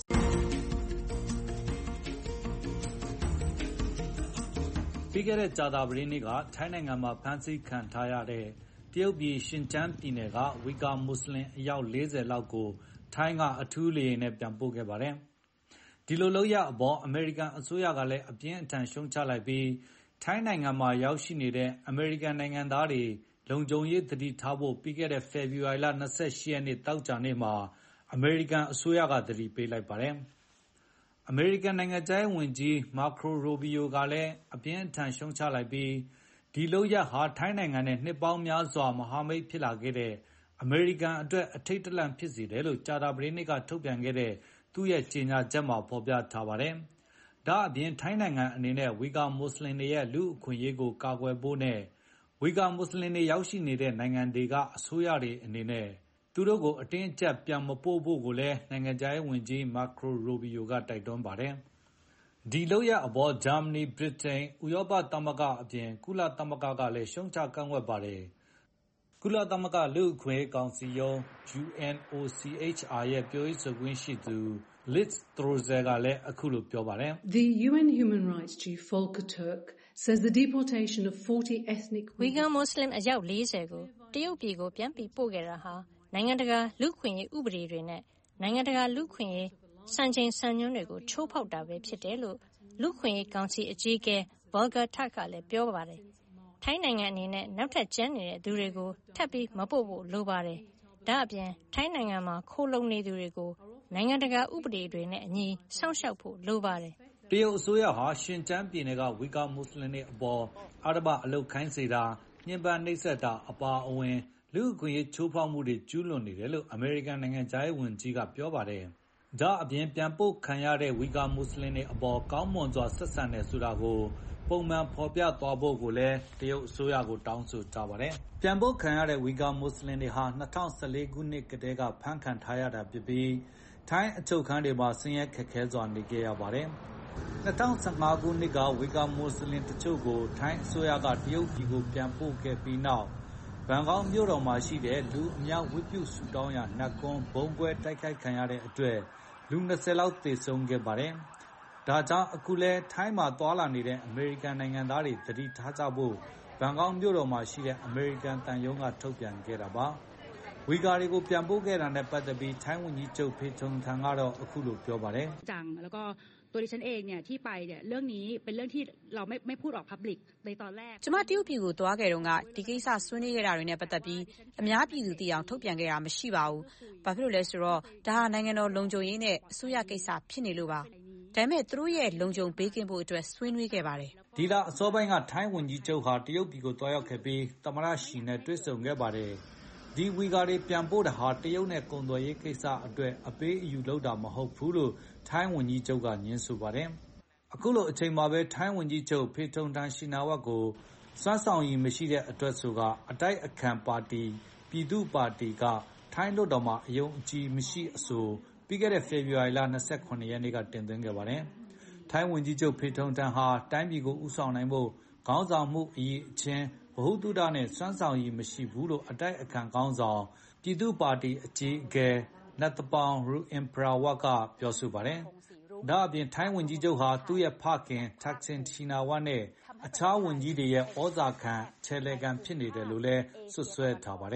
ပြီးခဲ့တဲ့ကြာသပတေးနေ့ကထိုင်းနိုင်ငံမှာဖမ်းဆီးခံထားရတဲ့တရုတ်ပြည်ရှင်ကျန်းပြည်နယ်ကဝီဂါမွတ်စလင်အယောက်၄၀လောက်ကိုထိုင်းကအထူးလေယာဉ်နဲ့ပြန်ပို့ခဲ့ပါတယ်။ဒီလိုလုပ်ရပ်အပေါ်အမေရိကန်အစိုးရကလည်းအပြင်းအထန်ရှုံချလိုက်ပြီးထိုင်းနိုင်ငံမှာရောက်ရှိနေတဲ့အမေရိကန်နိုင်ငံသားတွေလုံခြုံရေးသတိထားဖို့ပြီးခဲ့တဲ့ဖေဖော်ဝါရီလ၂၈ရက်နေ့သောကြာနေ့မှာအမေရိကန်အစိုးရကသတိပေးလိုက်ပါတယ်။အမေရိကန်နိုင်ငံခြားရေးဝန်ကြီးမာခရိုရိုဘီယိုကလည်းအပြင်းအထန်ရှုံချလိုက်ပြီးဒီလုပ်ရပ်ဟာထိုင်းနိုင်ငံနဲ့နှစ်ပေါင်းများစွာမဟာမိတ်ဖြစ်လာခဲ့တဲ့အမေရိကန်အတွက်အထိတ်တလန့်ဖြစ်စေတယ်လို့ကြာသပတေးနေ့ကထုတ်ပြန်ခဲ့တဲ့သူ့ရဲ့ကြေညာချက်မှာဖော်ပြထားပါတယ်။ဒါ့အပြင်ထိုင်းနိုင်ငံအနေနဲ့ဝီဂါမွတ်စလင်တွေရဲ့လူ့အခွင့်အရေးကိုကာကွယ်ဖို့နဲ့ဝီဂါမွတ်စလင်တွေရောက်ရှိနေတဲ့နိုင်ငံတွေကအစိုးရတွေအနေနဲ့သူတို့ကိုအတင်းအကျပ်ပြန်မပို့ဖို့ကိုလည်းနိုင်ငံခြားရေးဝန်ကြီးမာခရိုရိုဘီယိုကတိုက်တွန်းပါတယ်။ဒီလုပ်ရပ်အပေါ်ဂျာမနီ၊ဗြိတိန်၊ဥရောပသမဂ္ဂအပြင်ကုလသမဂ္ဂကလည်းရှုံချကန့်ကွက်ပါတယ်။ကုလသမဂ္ဂလူ့အခွင့်အရေးကောင်စီရုံး ယူအန်အိုစီအိတ်ချ်အာရဲ့ပြောရေးဆိုခွင့်ရှိသူ Liz Throssell ကလည်းအခုလိုပြောပါတယ်။ The U N Human Rights Chief Volker Turk says the deportation of forty ethnic Uyghur Muslim အယောက်၄၀ကိုတရုတ်ပြည်ကိုပြန်ပြီးပို့ခဲ့တာဟာနိုင်ငံတကာလူ့အခွင့်အရေးဥပဒေတွေနဲ့နိုင်ငံတကာလူ့အခွင့်အရေးစံချိန်စံညွှန်းတွေကိုချိုးဖောက်တာပဲဖြစ်တယ်လို့လူ့အခွင့်အရေးကောင်စီအကြီးအကဲ Volker Turk ကလည်းပြောပါတယ်။ထိုင်းနိုင်ငံအနေနဲ့နောက်ထပ်ကျန်နေတဲ့သူတွေကိုထပ်ပြီးမပို့ဖို့လိုပါတယ်။ဒါ့အပြင်ထိုင်းနိုင်ငံမှာခိုးလုံနေသူတွေကိုနိုင်ငံတကာဥပဒေတွေနဲ့အညီစောင့်ရှောက်ဖို့လိုပါတယ်။တရုတ်အစိုးရဟာရှင်ကျန်းပြည်နယ်ကဝီဂါမွတ်စလင်တွေအပေါ်အဓမ္မအလုပ်ခိုင်းစေတာညှဉ်းပန်းနှိပ်စက်တာအပါအဝင်လူ့အခွင့်အရေးချိုးဖောက်မှုတွေကျူးလွန်နေတယ်လို့အမေရိကန်နိုင်ငံခြားရေးဝန်ကြီးကပြောပါတယ်။ဒါအပြင်ပြန်ပို့ခံရတဲ့ဝီဂါမွတ်စလင်တွေအပေါ်ကောင်းမွန်စွာဆက်ဆံတယ်ဆိုတာကိုပုံမှန်ဖော်ပြသွားဖို့ကိုလည်းတရုတ်အစိုးရကိုတောင်းဆိုထားပါတယ်။ပြန်ပို့ခံရတဲ့ဝီဂါမွတ်စလင်တွေဟာ၂၀၁၄ခုနှစ်ကတည်းကဖမ်းခံထားရတာဖြစ်ပြီးထိုင်းအချုပ်ခန်းတွေမှာဆင်းရဲခက်ခဲစွာနေခဲ့ရပါတယ်။၂၀၁၅ခုနှစ်ကဝီဂါမွတ်စလင်တချို့ကိုထိုင်းအစိုးရကတရုတ်ပြည်ကိုပြန်ပို့ခဲ့ပြီးနောက်ဘန်ကောက်မြို့တော်မှာရှိတဲ့လူအများဝတ်ပြုဆုတောင်းရာနတ်ကွန်းဗုံးကွဲတိုက်ခိုက်ခံရတဲ့အတွက်လူ၂၀လောက်သေဆုံးခဲ့ပါတယ်။ဒါကြောင့်အခုလဲထိုင်းမှာသွာလာနေတဲ့အမေရိကန်နိုင်ငံသားတွေသတိထားကြဖို့ဘန်ကောက်မြို့တော်မှာရှိတဲ့အမေရိကန်သံရုံးကထုတ်ပြန်ခဲ့တာပါ။ဝီဂါတွေကိုပြန်ပို့ခဲ့တာနဲ့ပတ်သက်ပြီးထိုင်းဝန်ကြီးချုပ်ဖေထုံထန်ကတော့အခုလိုပြောပါတယ်။จังแล้วก็ตัวดิฉันเองเนี่ยที่ไปเนี่ยเรื่องนี้เป็นเรื่องที่เราไม่ไม่พูดออก public ในตอนแรกကျမတရုတ်ပြည်ကိုသွားခဲ့တုန်းကဒီကိစ္စဆွေးနွေးခဲ့တာတွေနဲ့ပတ်သက်ပြီးအများပြည်သူသိအောင်ထုတ်ပြန်ခဲ့တာမရှိပါဘူး။ဘာဖြစ်လို့လဲဆိုတော့ဒါဟာနိုင်ငံတော်လုံခြုံရေးနဲ့အစိုးရကိစ္စဖြစ်နေလို့ပါ။ဒါပေမဲ့သူတို့ရဲ့လုံခြုံပေးကင်းဖို့အတွက်ဆွေးနွေးခဲ့ပါတယ်။ဒီလအစောပိုင်းကထိုင်းဝန်ကြီးချုပ်ဟာတရုတ်ပြည်ကိုသွားရောက်ခဲ့ပြီးသမ္မတရှီနဲ့တွေ့ဆုံခဲ့ပါတယ်။ဒီဝီဂါတွေပြန်ပို့တာဟာတရုတ်နဲ့ကုန်သွယ်ရေးကိစ္စအတွက်အပေးအယူလုပ်တာမဟုတ်ဘူးလို့ထိုင်းဝန်ကြီးချုပ်ကညင်းဆိုပါတယ်။အခုလိုအချိန်မှာပဲထိုင်းဝန်ကြီးချုပ်ဖေထုံထန်ရှင်နာဝက်ကိုစွမ်းဆောင်ရည်မရှိတဲ့အတွက်ဆိုကအတိုက်အခံပါတီပြည်သူ့ပါတီကထိုင်းလွှတ်တော်မှာအယုံအကြည်မရှိအဆိုပြီးခဲ့တဲ့ဖေဖော်ဝါရီလ၂၇ရက်နေ့ကတင်သွင်းခဲ့ပါတယ်။ထိုင်းဝန်ကြီးချုပ်ဖေထုံထန်ဟာတိုင်းပြည်ကိုဦးဆောင်နိုင်ဖို့ခေါင်းဆောင်မှုအရေးအချင်းဗဟုသုတနဲ့စွမ်းဆောင်ရည်မရှိဘူးလို့အတိုက်အခံခေါင်းဆောင်ပြည်သူ့ပါတီအကြီးအကဲနတ်တပောင်ရူအင်ပရာဝတ်ကပြောဆိုပါတယ်။ဒါအပြင်ထိုင်းဝန်ကြီးချုပ်ဟာသူ့ရဲ့ဖခင်တက်ဆင်ချီနာဝတ်နဲ့အခြားဝန်ကြီးတွေရဲ့ဩဇာခံချဲလဲခံဖြစ်နေတယ်လို့လည်းဆွဆွဲထားပါတယ်။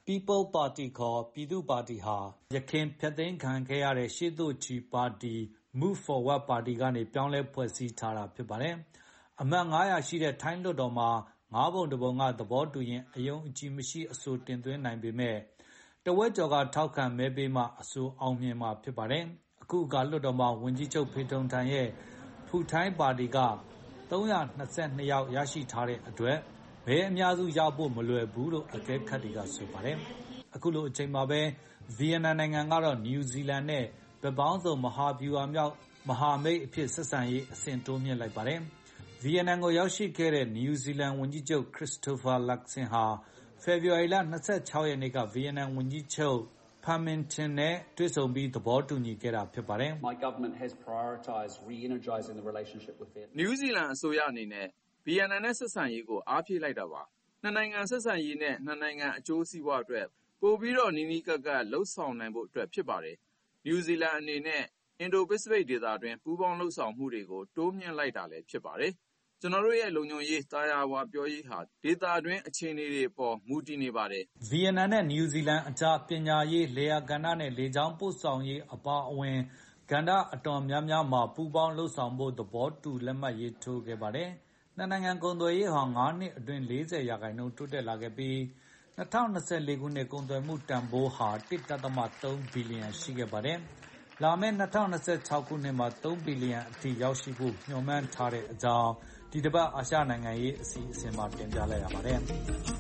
People Party ခေါ်ပြည်သူ့ပါတီဟာယခင်ဖျက်သိမ်းခံခဲ့ရတဲ့ရှေ့သို့ချီပါတီ Move Forward ပါတီကနေပြောင်းလဲဖွဲ့စည်းထားတာဖြစ်ပါတယ်။အမတ်ငါးရာရှိတဲ့ထိုင်းလွှတ်တော်မှာငါးပုံတစ်ပုံကသဘောတူရင်အယုံအကြည်မရှိအဆိုတင်သွင်းနိုင်ပေမဲ့တဝက်ကျော်ကထောက်ခံမဲပေးမှအဆိုအောင်မြင်မှာဖြစ်ပါတယ်။အခုကလွှတ်တော်မှာဝန်ကြီးချုပ်ဖေထုံထန်ရဲ့ဖူထိုင်းပါတီကသုံးရာနှစ်ဆယ့်နှစ်ယောက်ရရှိထားတဲ့အတွက်မဲအများစုရဖို့မလွယ်ဘူးလို့အကဲခတ်တွေကဆိုပါတယ်။အခုလိုအချိန်မှာပဲဗီယက်နမ်နိုင်ငံကတော့နယူးဇီလန်နဲ့ဘက်ပေါင်းစုံမဟာဗျူဟာမြောက်မဟာမိတ်အဖြစ်ဆက်ဆံရေးအဆင့်တိုးမြှင့်လိုက်ပါတယ်။ဗီယက်နမ်ကိုရောက်ရှိခဲ့တဲ့နယူးဇီလန်ဝန်ကြီးချုပ်ခရစ္စတိုဖာလက်ဆင်ဟာဖေဖော်ဝါရီလ၂၆ရက်နေ့ကဗီယက်နမ်ဝန်ကြီးချုပ်ဖာမင်တင်နဲ့တွေ့ဆုံပြီးသဘောတူညီခဲ့တာဖြစ်ပါတယ်။ My government has prioritized re-energizing the relationship with Vietnam. နယူးဇီလန်အစိုးရအနေနဲ့ဗီယက်နမ်နဲ့ဆက်ဆံရေးကိုအားဖြည့်လိုက်တာပါ။နှစ်နိုင်ငံဆက်ဆံရေးနဲ့နှစ်နိုင်ငံအကျိုးစီးပွားအတွက်ပိုပြီးတော့နီးနီးကပ်ကပ်လှုပ်ဆောင်နိုင်ဖို့အတွက်ဖြစ်ပါတယ်။နယူးဇီလန်အနေနဲ့အင်ဒိုပစိဖိတ်ဒေသတွင်းပူးပေါင်းလှုပ်ဆောင်မှုတွေကိုတိုးမြှင့်လိုက်တာလည်းဖြစ်ပါတယ်။ကျွန်တော်တို့ရဲ့လုံခြုံရေးတာယာဝပြောရေးဟာဒေသတွင်းအခြေအနေတွေပေါ်မူတည်နေပါတယ်။ဗီယက်နမ်နဲ့နယူးဇီလန်အကြားပညာရေးလေယာဉ်ကဏ္ဍနဲ့လေကြောင်းပို့ဆောင်ရေးအပါအဝင်ကဏ္ဍအတော်များများမှာပူးပေါင်းလှုပ်ဆောင်ဖို့သဘောတူလက်မှတ်ရေးထိုးခဲ့ပါတယ်။နှစ်နိုင်ငံကုန်သွယ်ရေးဟာငါးနှစ်အတွင်းလေးဆယ်ရာခိုင်နှုန်းတိုးတက်လာခဲ့ပြီး၂၀၂၄ခုနှစ်ကုန်သွယ်မှုတန်ဖိုးဟာတစ်ဒသမသုံးဘီလီယံရှိခဲ့ပါတယ်။လာမယ့်၂၀၂၆ခုနှစ်မှာသုံးဘီလီယံအထိရောက်ရှိဖို့မျှော်မှန်းထားတဲ့အကြောင်းဒီတစ်ပတ်အာရှနိုင်ငံရေးအစီအစဉ်မှာတင်ပြလိုက်ရပါတယ်။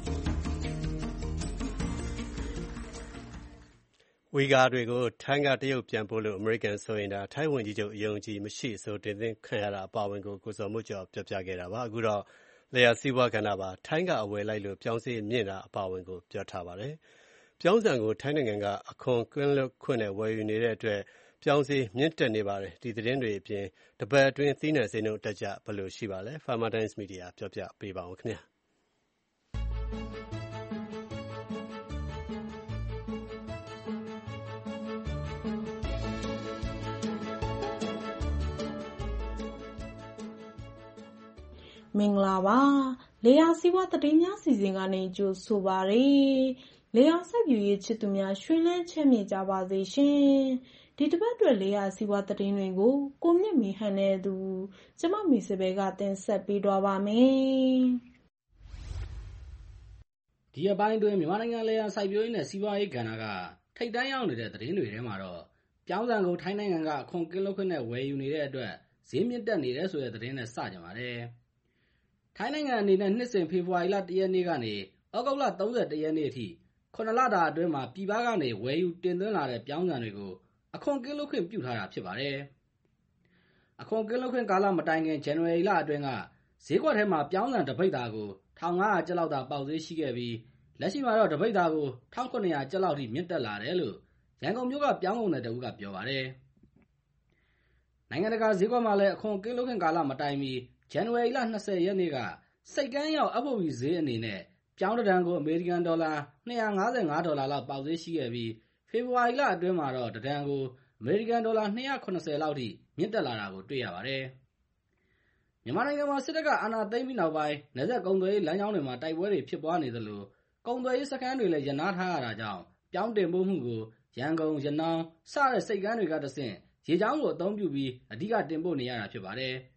ဝီဂါတွေကိုထိုင်းကတရုတ်ပြန်ပို့လို့အမေရိကန်ဆိုရင်ဒါထိုင်းဝန်ကြီးချုပ်အယုံကြည်မရှိဆိုတင်သွင်းခံရတာအပါအဝင်ကိုကိုစော်မှုကျော်ပြပြခဲ့တာပါအခုတော့လျှာစီးပွားကဏ္ဍပါထိုင်းကအဝယ်လိုက်လို့ပြောင်းစည်းမြင့်တာအပါအဝင်ကိုပြောထားပါတယ်ပြောင်းစံကိုထိုင်းနိုင်ငံကအခွန်ကင်းလွတ်ခွင့်နဲ့ဝယ်ယူနေတဲ့အတွက်ပြောင်းစည်းမြင့်တက်နေပါတယ်ဒီသတင်းတွေအပြင်တပတ်အတွင်းသီးနှံစိမ်းနှုန်းတက်ကြဘယ်လိုရှိပါလဲ Farmer Times Media ပြောပြပေးပါဦးခင်ဗျာမင်္ဂလာပါလေယာစီးပွားသတင်းများစီစဉ်ကနေကြိုဆိုပါရစေလေယာစိုက်ပျိုးရေးချစ်သူများရွှင်လန်းချမ်းမြေ့ကြပါစေရှင်ဒီတစ်ပတ်အတွက်လေယာစီးပွားသတင်းတွေကိုကိုမြင့်မီဟန်နဲ့သူကျမမီစပယ်ကတင်ဆက်ပေးသွားပါမယ်ဒီအပိုင်းတွင်မြန်မာနိုင်ငံလေယာစိုက်ပျိုးရေးနဲ့စီးပွားရေးကဏ္ဍကထိပ်တန်းရောက်နေတဲ့သတင်းတွေထဲမှာတော့ပြောင်းစံကိုထိုင်းနိုင်ငံကအခွန်ကင်းလွတ်ခွင့်နဲ့ဝယ်ယူနေတဲ့အတွက်ဈေးမြင့်တက်နေတယ်ဆိုတဲ့သတင်းနဲ့စကြပါတယ်ထိုင်းနိုင်ငံအနေနဲ့နှစ်စဉ်ဖေဖော်ဝါရီလတစ်ရက်နေ့ကနေဩဂုတ်လ၃၁ရက်နေ့အထိခုနှစ်လတာအတွင်းမှာပြည်ပကနေဝယ်ယူတင်သွင်းလာတဲ့ပြောင်းစံတွေကိုအခွန်ကင်းလွတ်ခွင့်ပြုထားတာဖြစ်ပါတယ်။အခွန်ကင်းလွတ်ခွင့်ကာလမတိုင်ခင်ဇန်နဝါရီလအတွင်းကဈေးကွက်ထဲမှာပြောင်းစံတစ်ပိတ်သားကို၁၅၀၀ကျပ်လောက်သာပေါက်ဈေးရှိခဲ့ပြီးလက်ရှိမှာတော့တစ်ပိတ်သားကို၁၇၀၀ကျပ်လောက်ထိမြင့်တက်လာတယ်လို့ရန်ကုန်မြို့ကပြောင်းကုန်တဲ့တဦးကပြောပါတယ်။နိုင်ငံတကာဈေးကွက်မှာလည်းအခွန်ကင်းလွတ်ခွင့်ကာလမတိုင်မီဇန်နဝါရီလ၂၀ရက်နေ့ကစိတ်ကမ်းရောက်အပ်ဖို့ဈေးအနေနဲ့ပြောင်းတံကိုအမေရိကန်ဒေါ်လာ၂၅၅ဒေါ်လာလောက်ပေါက်ဈေးရှိခဲ့ပြီးဖေဖော်ဝါရီလအတွင်းမှာတော့တံကိုအမေရိကန်ဒေါ်လာ၂၇၀လောက်ထိမြင့်တက်လာတာကိုတွေ့ရပါတယ်။မြန်မာနိုင်ငံမှာစစ်တပ်ကအာဏာသိမ်းပြီးနောက်ပိုင်းနယ်စပ်ကုန်သွယ်ရေးလမ်းကြောင်းတွေမှာတိုက်ပွဲတွေဖြစ်ပွားနေသလိုကုန်သွယ်ရေးစခန်းတွေလည်းရပ်နားထားရတာကြောင့်ပြောင်းတင်ပို့မှုကိုရန်ကုန်ရနောင်းစတဲ့စိတ်ကမ်းတွေကတဆင့်ရေကြောင်းကိုအသုံးပြုပြီးအဓိကတင်ပို့နေရတာဖြစ်ပါတယ်။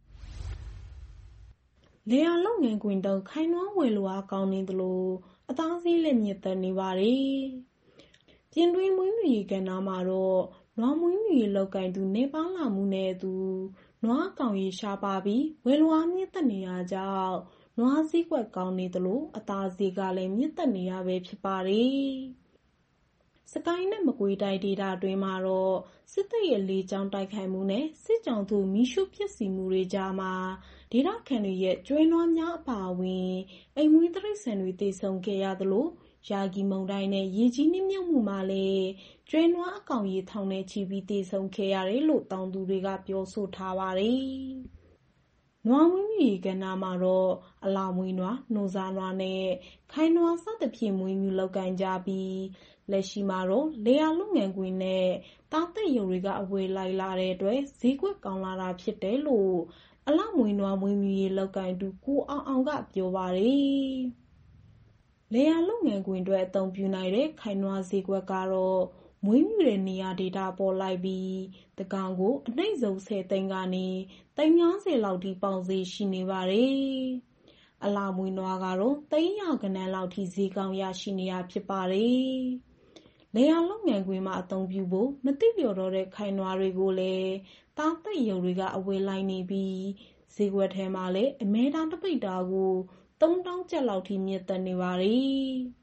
လေယာလုပ်ငန်းခွင်တုံးခိုင်နှွားဝယ်လိုအားကောင်းနေသလိုအသားစီးလည်းမြင့်တက်နေပါတယ်။ပြင်တွင်းမွေးမြူရေးကဏ္ဍမှာတော့နွားမွေးမြူရေးလောက်ကင်သူနေပါလာမှုနဲ့အတူနွားကောင်ရေးရှားပါပြီးဝယ်လိုအားမြင့်တက်နေရကြောင်းနွားစည်းကွက်ကောင်းနေသလိုအသားစီးကလည်းမြင့်တက်နေရပဲဖြစ်ပါတယ်။စကိုင်းနဲ့မကွေးတိုင်းဒေသတွင်းမှာတော့စစ်တပ်ရဲ့လေကြောင်းတိုက်ခိုက်မှုနဲ့စစ်ကြောင်သူမီးရှို့ဖြစ်စီမှုတွေကြားမှာဒေသခံတွေရဲ့ကျွဲနွားများအပါအဝင်အိမ်မွေးတိရစ္ဆာန်တွေတေဆုံးခဲ့ရသလိုရာဂီမုန်တိုင်းနဲ့ရေကြီးနှင်းမြုပ်မှုမှာလည်းကျွဲနွားအကောင်ရေထောင်နဲ့ချီပြီးတေဆုံးခဲ့ရတယ်လို့တောင်သူတွေကပြောဆိုထားပါတယ်။နွားမွေးမြူရေးကဏ္ဍမှာတော့အလောင်မွေးနွားနှိုးစားနွားနဲ့ခိုင်နွားစသဖြင့်မွေးမြူလုပ်ကိုင်ကြပြီးလက်ရှိမှာတော့လေယာလုပ်ငန်းခွင်နဲ့တာသက်ရုံတွေကအဝယ်လိုက်လာတဲ့အတွက်ဈေးကွက်ကောင်းလာတာဖြစ်တယ်လို့အလောင်မွေးနွားမွေးမြူရေးလုပ်ကိုင်သူကိုအောင်အောင်ကပြောပါတယ်။လယ်ယာလုပ်ငန်းခွင်အတွက်အသုံးပြုနိုင်တဲ့ခိုင်နွားဈေးကွက်ကတော့မွေးမြူတဲ့နေရာဒေတာပေါ်လိုက်ပြီးတကောင်ကိုအနှိမ့်ဆုံးဆယ်သိန်းကနေသိန်းငါးဆယ်လောက်ထိပေါင်ဈေးရှိနေပါတယ်။အလာမွေးနွားကတော့သိန်းရာဂဏန်းလောက်ထိဈေးကောင်းရရှိနေတာဖြစ်ပါတယ်။လယ်ယာလုပ်ငန်းခွင်မှာအသုံးပြုဖို့မသိလျော်တော့တဲ့ခိုင်နွားတွေကိုလည်းသားသိပ်ရုံတွေကအဝယ်လိုက်နေပြီးဈေးကွက်ထဲမှာလည်းအမဲသားတစ်ပိတ်တာကိုသုံးတောင်းကျပ်လောက်ထိမြင့်တက်နေပါတယ်။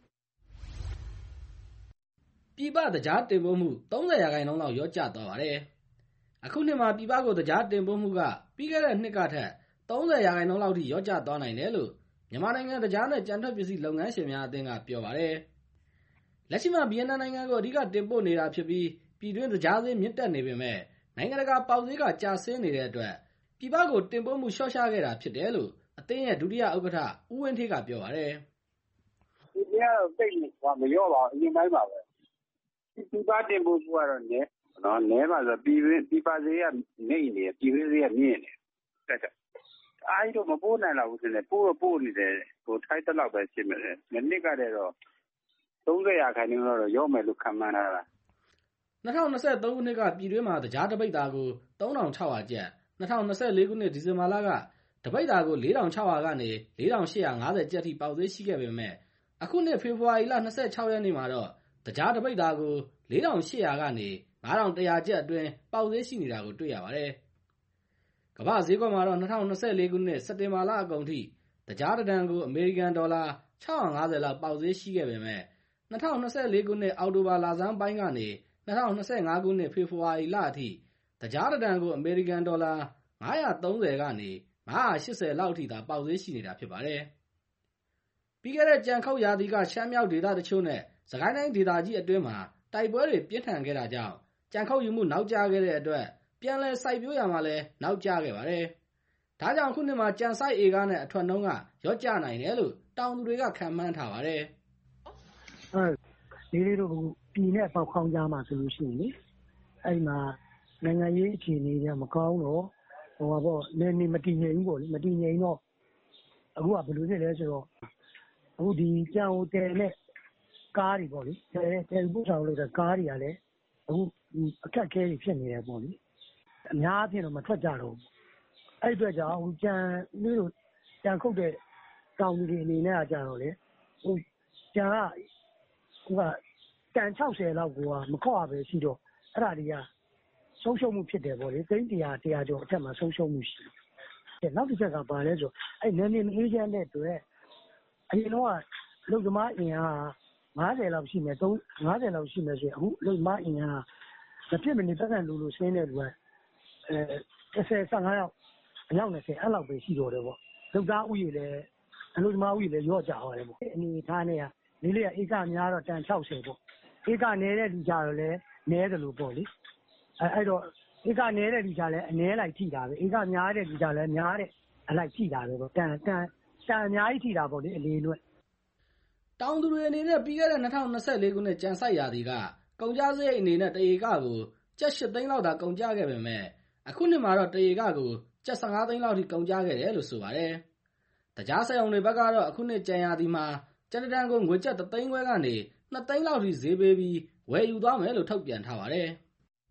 ပြည်ပသကြားတင်ပို့မှုသုံးဆယ်ရာခိုင်နှုန်းလောက်လျော့ကျသွားပါတယ်။အခုနှစ်မှာပြည်ပကိုသကြားတင်ပို့မှုကပြီးခဲ့တဲ့နှစ်ကထက်သုံးဆယ်ရာခိုင်နှုန်းလောက်ထိလျော့ကျသွားနိုင်တယ်လို့မြန်မာနိုင်ငံသကြားနဲ့ကြံထွက်ပစ္စည်းလုပ်ငန်းရှင်များအသင်းကပြောပါတယ်။လက်ရှိမှာဗီယက်နမ်နိုင်ငံကိုအဓိကတင်ပို့နေတာဖြစ်ပြီးပြည်တွင်းသကြားဈေးမြင့်တက်နေပေမဲ့နိုင်ငံတကာပေါက်ဈေးကကျဆင်းနေတဲ့အတွက်ပြည်ပကိုတင်ပို့မှုလျှော့ချခဲ့တာဖြစ်တယ်လို့အသင်းရဲ့ဒုတိယဥက္ကဋ္ဌဦးဝင်းဌေးကပြောပါတယ်။ဒီကတော့သိပ်မလျော့ပါဘူးအရင်တိုင်းပါပဲ။ပြည်ပတင်ပို့မှုကတော့နည်းနော်နည်းပါဆိုပြည်တွင်းပြည်ပဈေးကနေနေပြည်တွင်းဈေးကမြင့်နေတက်တယ်။အားကြီးတော့မပို့နိုင်တော့ဘူးဆိုရင်ပို့တော့ပို့နေတယ်ဟိုထိုက်တက်လောက်ပဲဖြစ်မယ်။နှစ်နှစ်ကတည်းကတော့သုံးဆယ်ရာခိုင်နှုန်းတော့ရော့မယ်လို့ခန့်မှန်းထားတာ။၂၀၂၃ခုနှစ်ကပြည်တွင်းမှာသကြားတပိတ်သားကိုသုံးထောင်ခြောက်ရာကျပ်၂၀၂၄ခုနှစ်ဒီဇင်ဘာလကတပိတ်သားကိုလေးထောင်ခြောက်ရာကနေလေးထောင်ရှစ်ရာငါးဆယ်ကျပ်ထိပေါက်ဈေးရှိခဲ့ပေမဲ့အခုနှစ်ဖေဖော်ဝါရီလ၂၆ရက်နေ့မှာတော့သကြားတပိတ်သားကိုလေးထောင်ရှစ်ရာကနေငါးထောင်တစ်ရာကျပ်အတွင်းပေါက်ဈေးရှိနေတာကိုတွေ့ရပါတယ်။ကမ္ဘာဈေးကွက်မှာတော့၂၀၂၄ခုနှစ်စက်တင်ဘာလအကုန်ထိသကြားတစ်တန်ကိုအမေရိကန်ဒေါ်လာ၆ရာငါးဆယ်လောက်ပေါက်ဈေးရှိခဲ့ပေမဲ့၂၀၂၄ခုနှစ်အောက်တိုဘာလဆန်းပိုင်းကနေ၂၀၂၅ခုနှစ်ဖေဖော်ဝါရီလအထိသကြားတစ်တန်ကိုအမေရိကန်ဒေါ်လာငါးရာသုံးဆယ်ကနေငါးရာရှစ်ဆယ်လောက်ထိသာပေါက်ဈေးရှိနေတာဖြစ်ပါတယ်။ပြီးခဲ့တဲ့ကြံခုတ်ရာသီကရှမ်းမြောက်ဒေသတချို့နဲ့စကိုင်းတိုင်းဒေသကြီးအတွင်းမှာတိုက်ပွဲတွေပြင်းထန်ခဲ့တာကြောင့်ကြံခုတ်ယူမှုနောက်ကျခဲ့တဲ့အတွက်ပြန်လည်စိုက်ပျိုးရမှာလည်းနောက်ကျခဲ့ပါတယ်။ဒါကြောင့်ခုနှစ်မှာကြံစိုက်ဧကနဲ့အထွက်နှုန်းကရော့ကျနိုင်တယ်လို့တောင်သူတွေကခန့်မှန်းထားပါတယ်။အဲဒီလေးတို့ပြည်နဲ့ပေါက်ခေါင်းကြားမှာဆိုလို့ရှိရင်လေအဲဒီမှာနိုင်ငံရေးအခြေအနေကမကောင်းတော့ဟိုပါပေါ့နေနေမတည်ငြိမ်ဘူးပေါ့လေမတည်ငြိမ်တော့အခုကဘယ်လိုဖြစ်လဲဆိုတော့အခုဒီကြံဟိုတယ်နဲ့ကားတွေပေါ့လေတယ်တယ်ပို့ဆောင်လို့တဲ့ကားတွေကလည်းအခုအခက်အခဲတွေဖြစ်နေတယ်ပေါ့လေအများအပြားတော့မထွက်ကြတော့ဘူးအဲ့အတွက်ကြောင့်ဟိုကြံလေးတို့ကြံခုတ်တဲ့တောင်တွေအနေနဲ့ကကြတော့လေဟိုကြံကဟိုကတန်၆၀လောက်ကိုမခောက်ရပဲရှိတော့အဲ့ဒါတွေကဆုံးရှုံးမှုဖြစ်တယ်ပေါ့လေသိန်းတစ်ရာတစ်ရာကျော်အထက်မှာဆုံးရှုံးမှုရှိတယ်နောက်တစ်ချက်ကပါလဲဆိုအဲ့နယ်မြေအေးချမ်းတဲ့အတွက်အရင်တော့လူသမားအင်အားငါးဆယ်လောက်ရှိမယ်သုံးငါးဆယ်လောက်ရှိမယ်ဆိုရင်အခုလူသမားအင်အားမဖြစ်မနေပတ်သက်လို့လို့ဆင်းတဲ့လူကအဲတစ်ဆယ်ဆယ့်ငါးယောက်အယောက်၂၀အဲ့လောက်ပဲရှိတော့တယ်ပေါ့လူသားဥယျာဉ်လည်းအလူသမားဥယျာဉ်လည်းရော့ကြသွားတယ်ပေါ့အနေထားနဲ့ကလေးလေးကဧကများတော့တန်၆၀ပေါ့ဧကနေတဲ့လူကြတော့လည်းနည်းတယ်လို့ပေါ့လေအဲအဲ့တော့ဧကနေတဲ့လူကြလည်းအနည်းလိုက်ထိတာပဲဧကများတဲ့လူကြလည်းများတဲ့အလိုက်ထိတာပဲပေါ့တန်တန်တန်အများကြီးထိတာပေါ့လေအလေးလွတ်တောင်သူတွေအနေနဲ့ပြီးခဲ့တဲ့၂၀၂၄ခုနှစ်ကြံစိုက်ရာသီကကုန်ကျစရိတ်အနေနဲ့တဧကကိုကျပ်၈သိန်းလောက်သာကုန်ကျခဲ့ပေမဲ့အခုနှစ်မှာတော့တဧကကိုကျပ်၁၅သိန်းလောက်ထိကုန်ကျခဲ့တယ်လို့ဆိုပါတယ်။သကြားစက်ရုံတွေဘက်ကတော့အခုနှစ်ကြံရာသီမှာကြံတန်ကိုငွေကျပ်တစ်သိန်းခွဲကနေနှစ်သိန်းလောက်ထိဈေးပေးပြီးဝယ်ယူသွားမယ်လို့ထုတ်ပြန်ထားပါတယ်။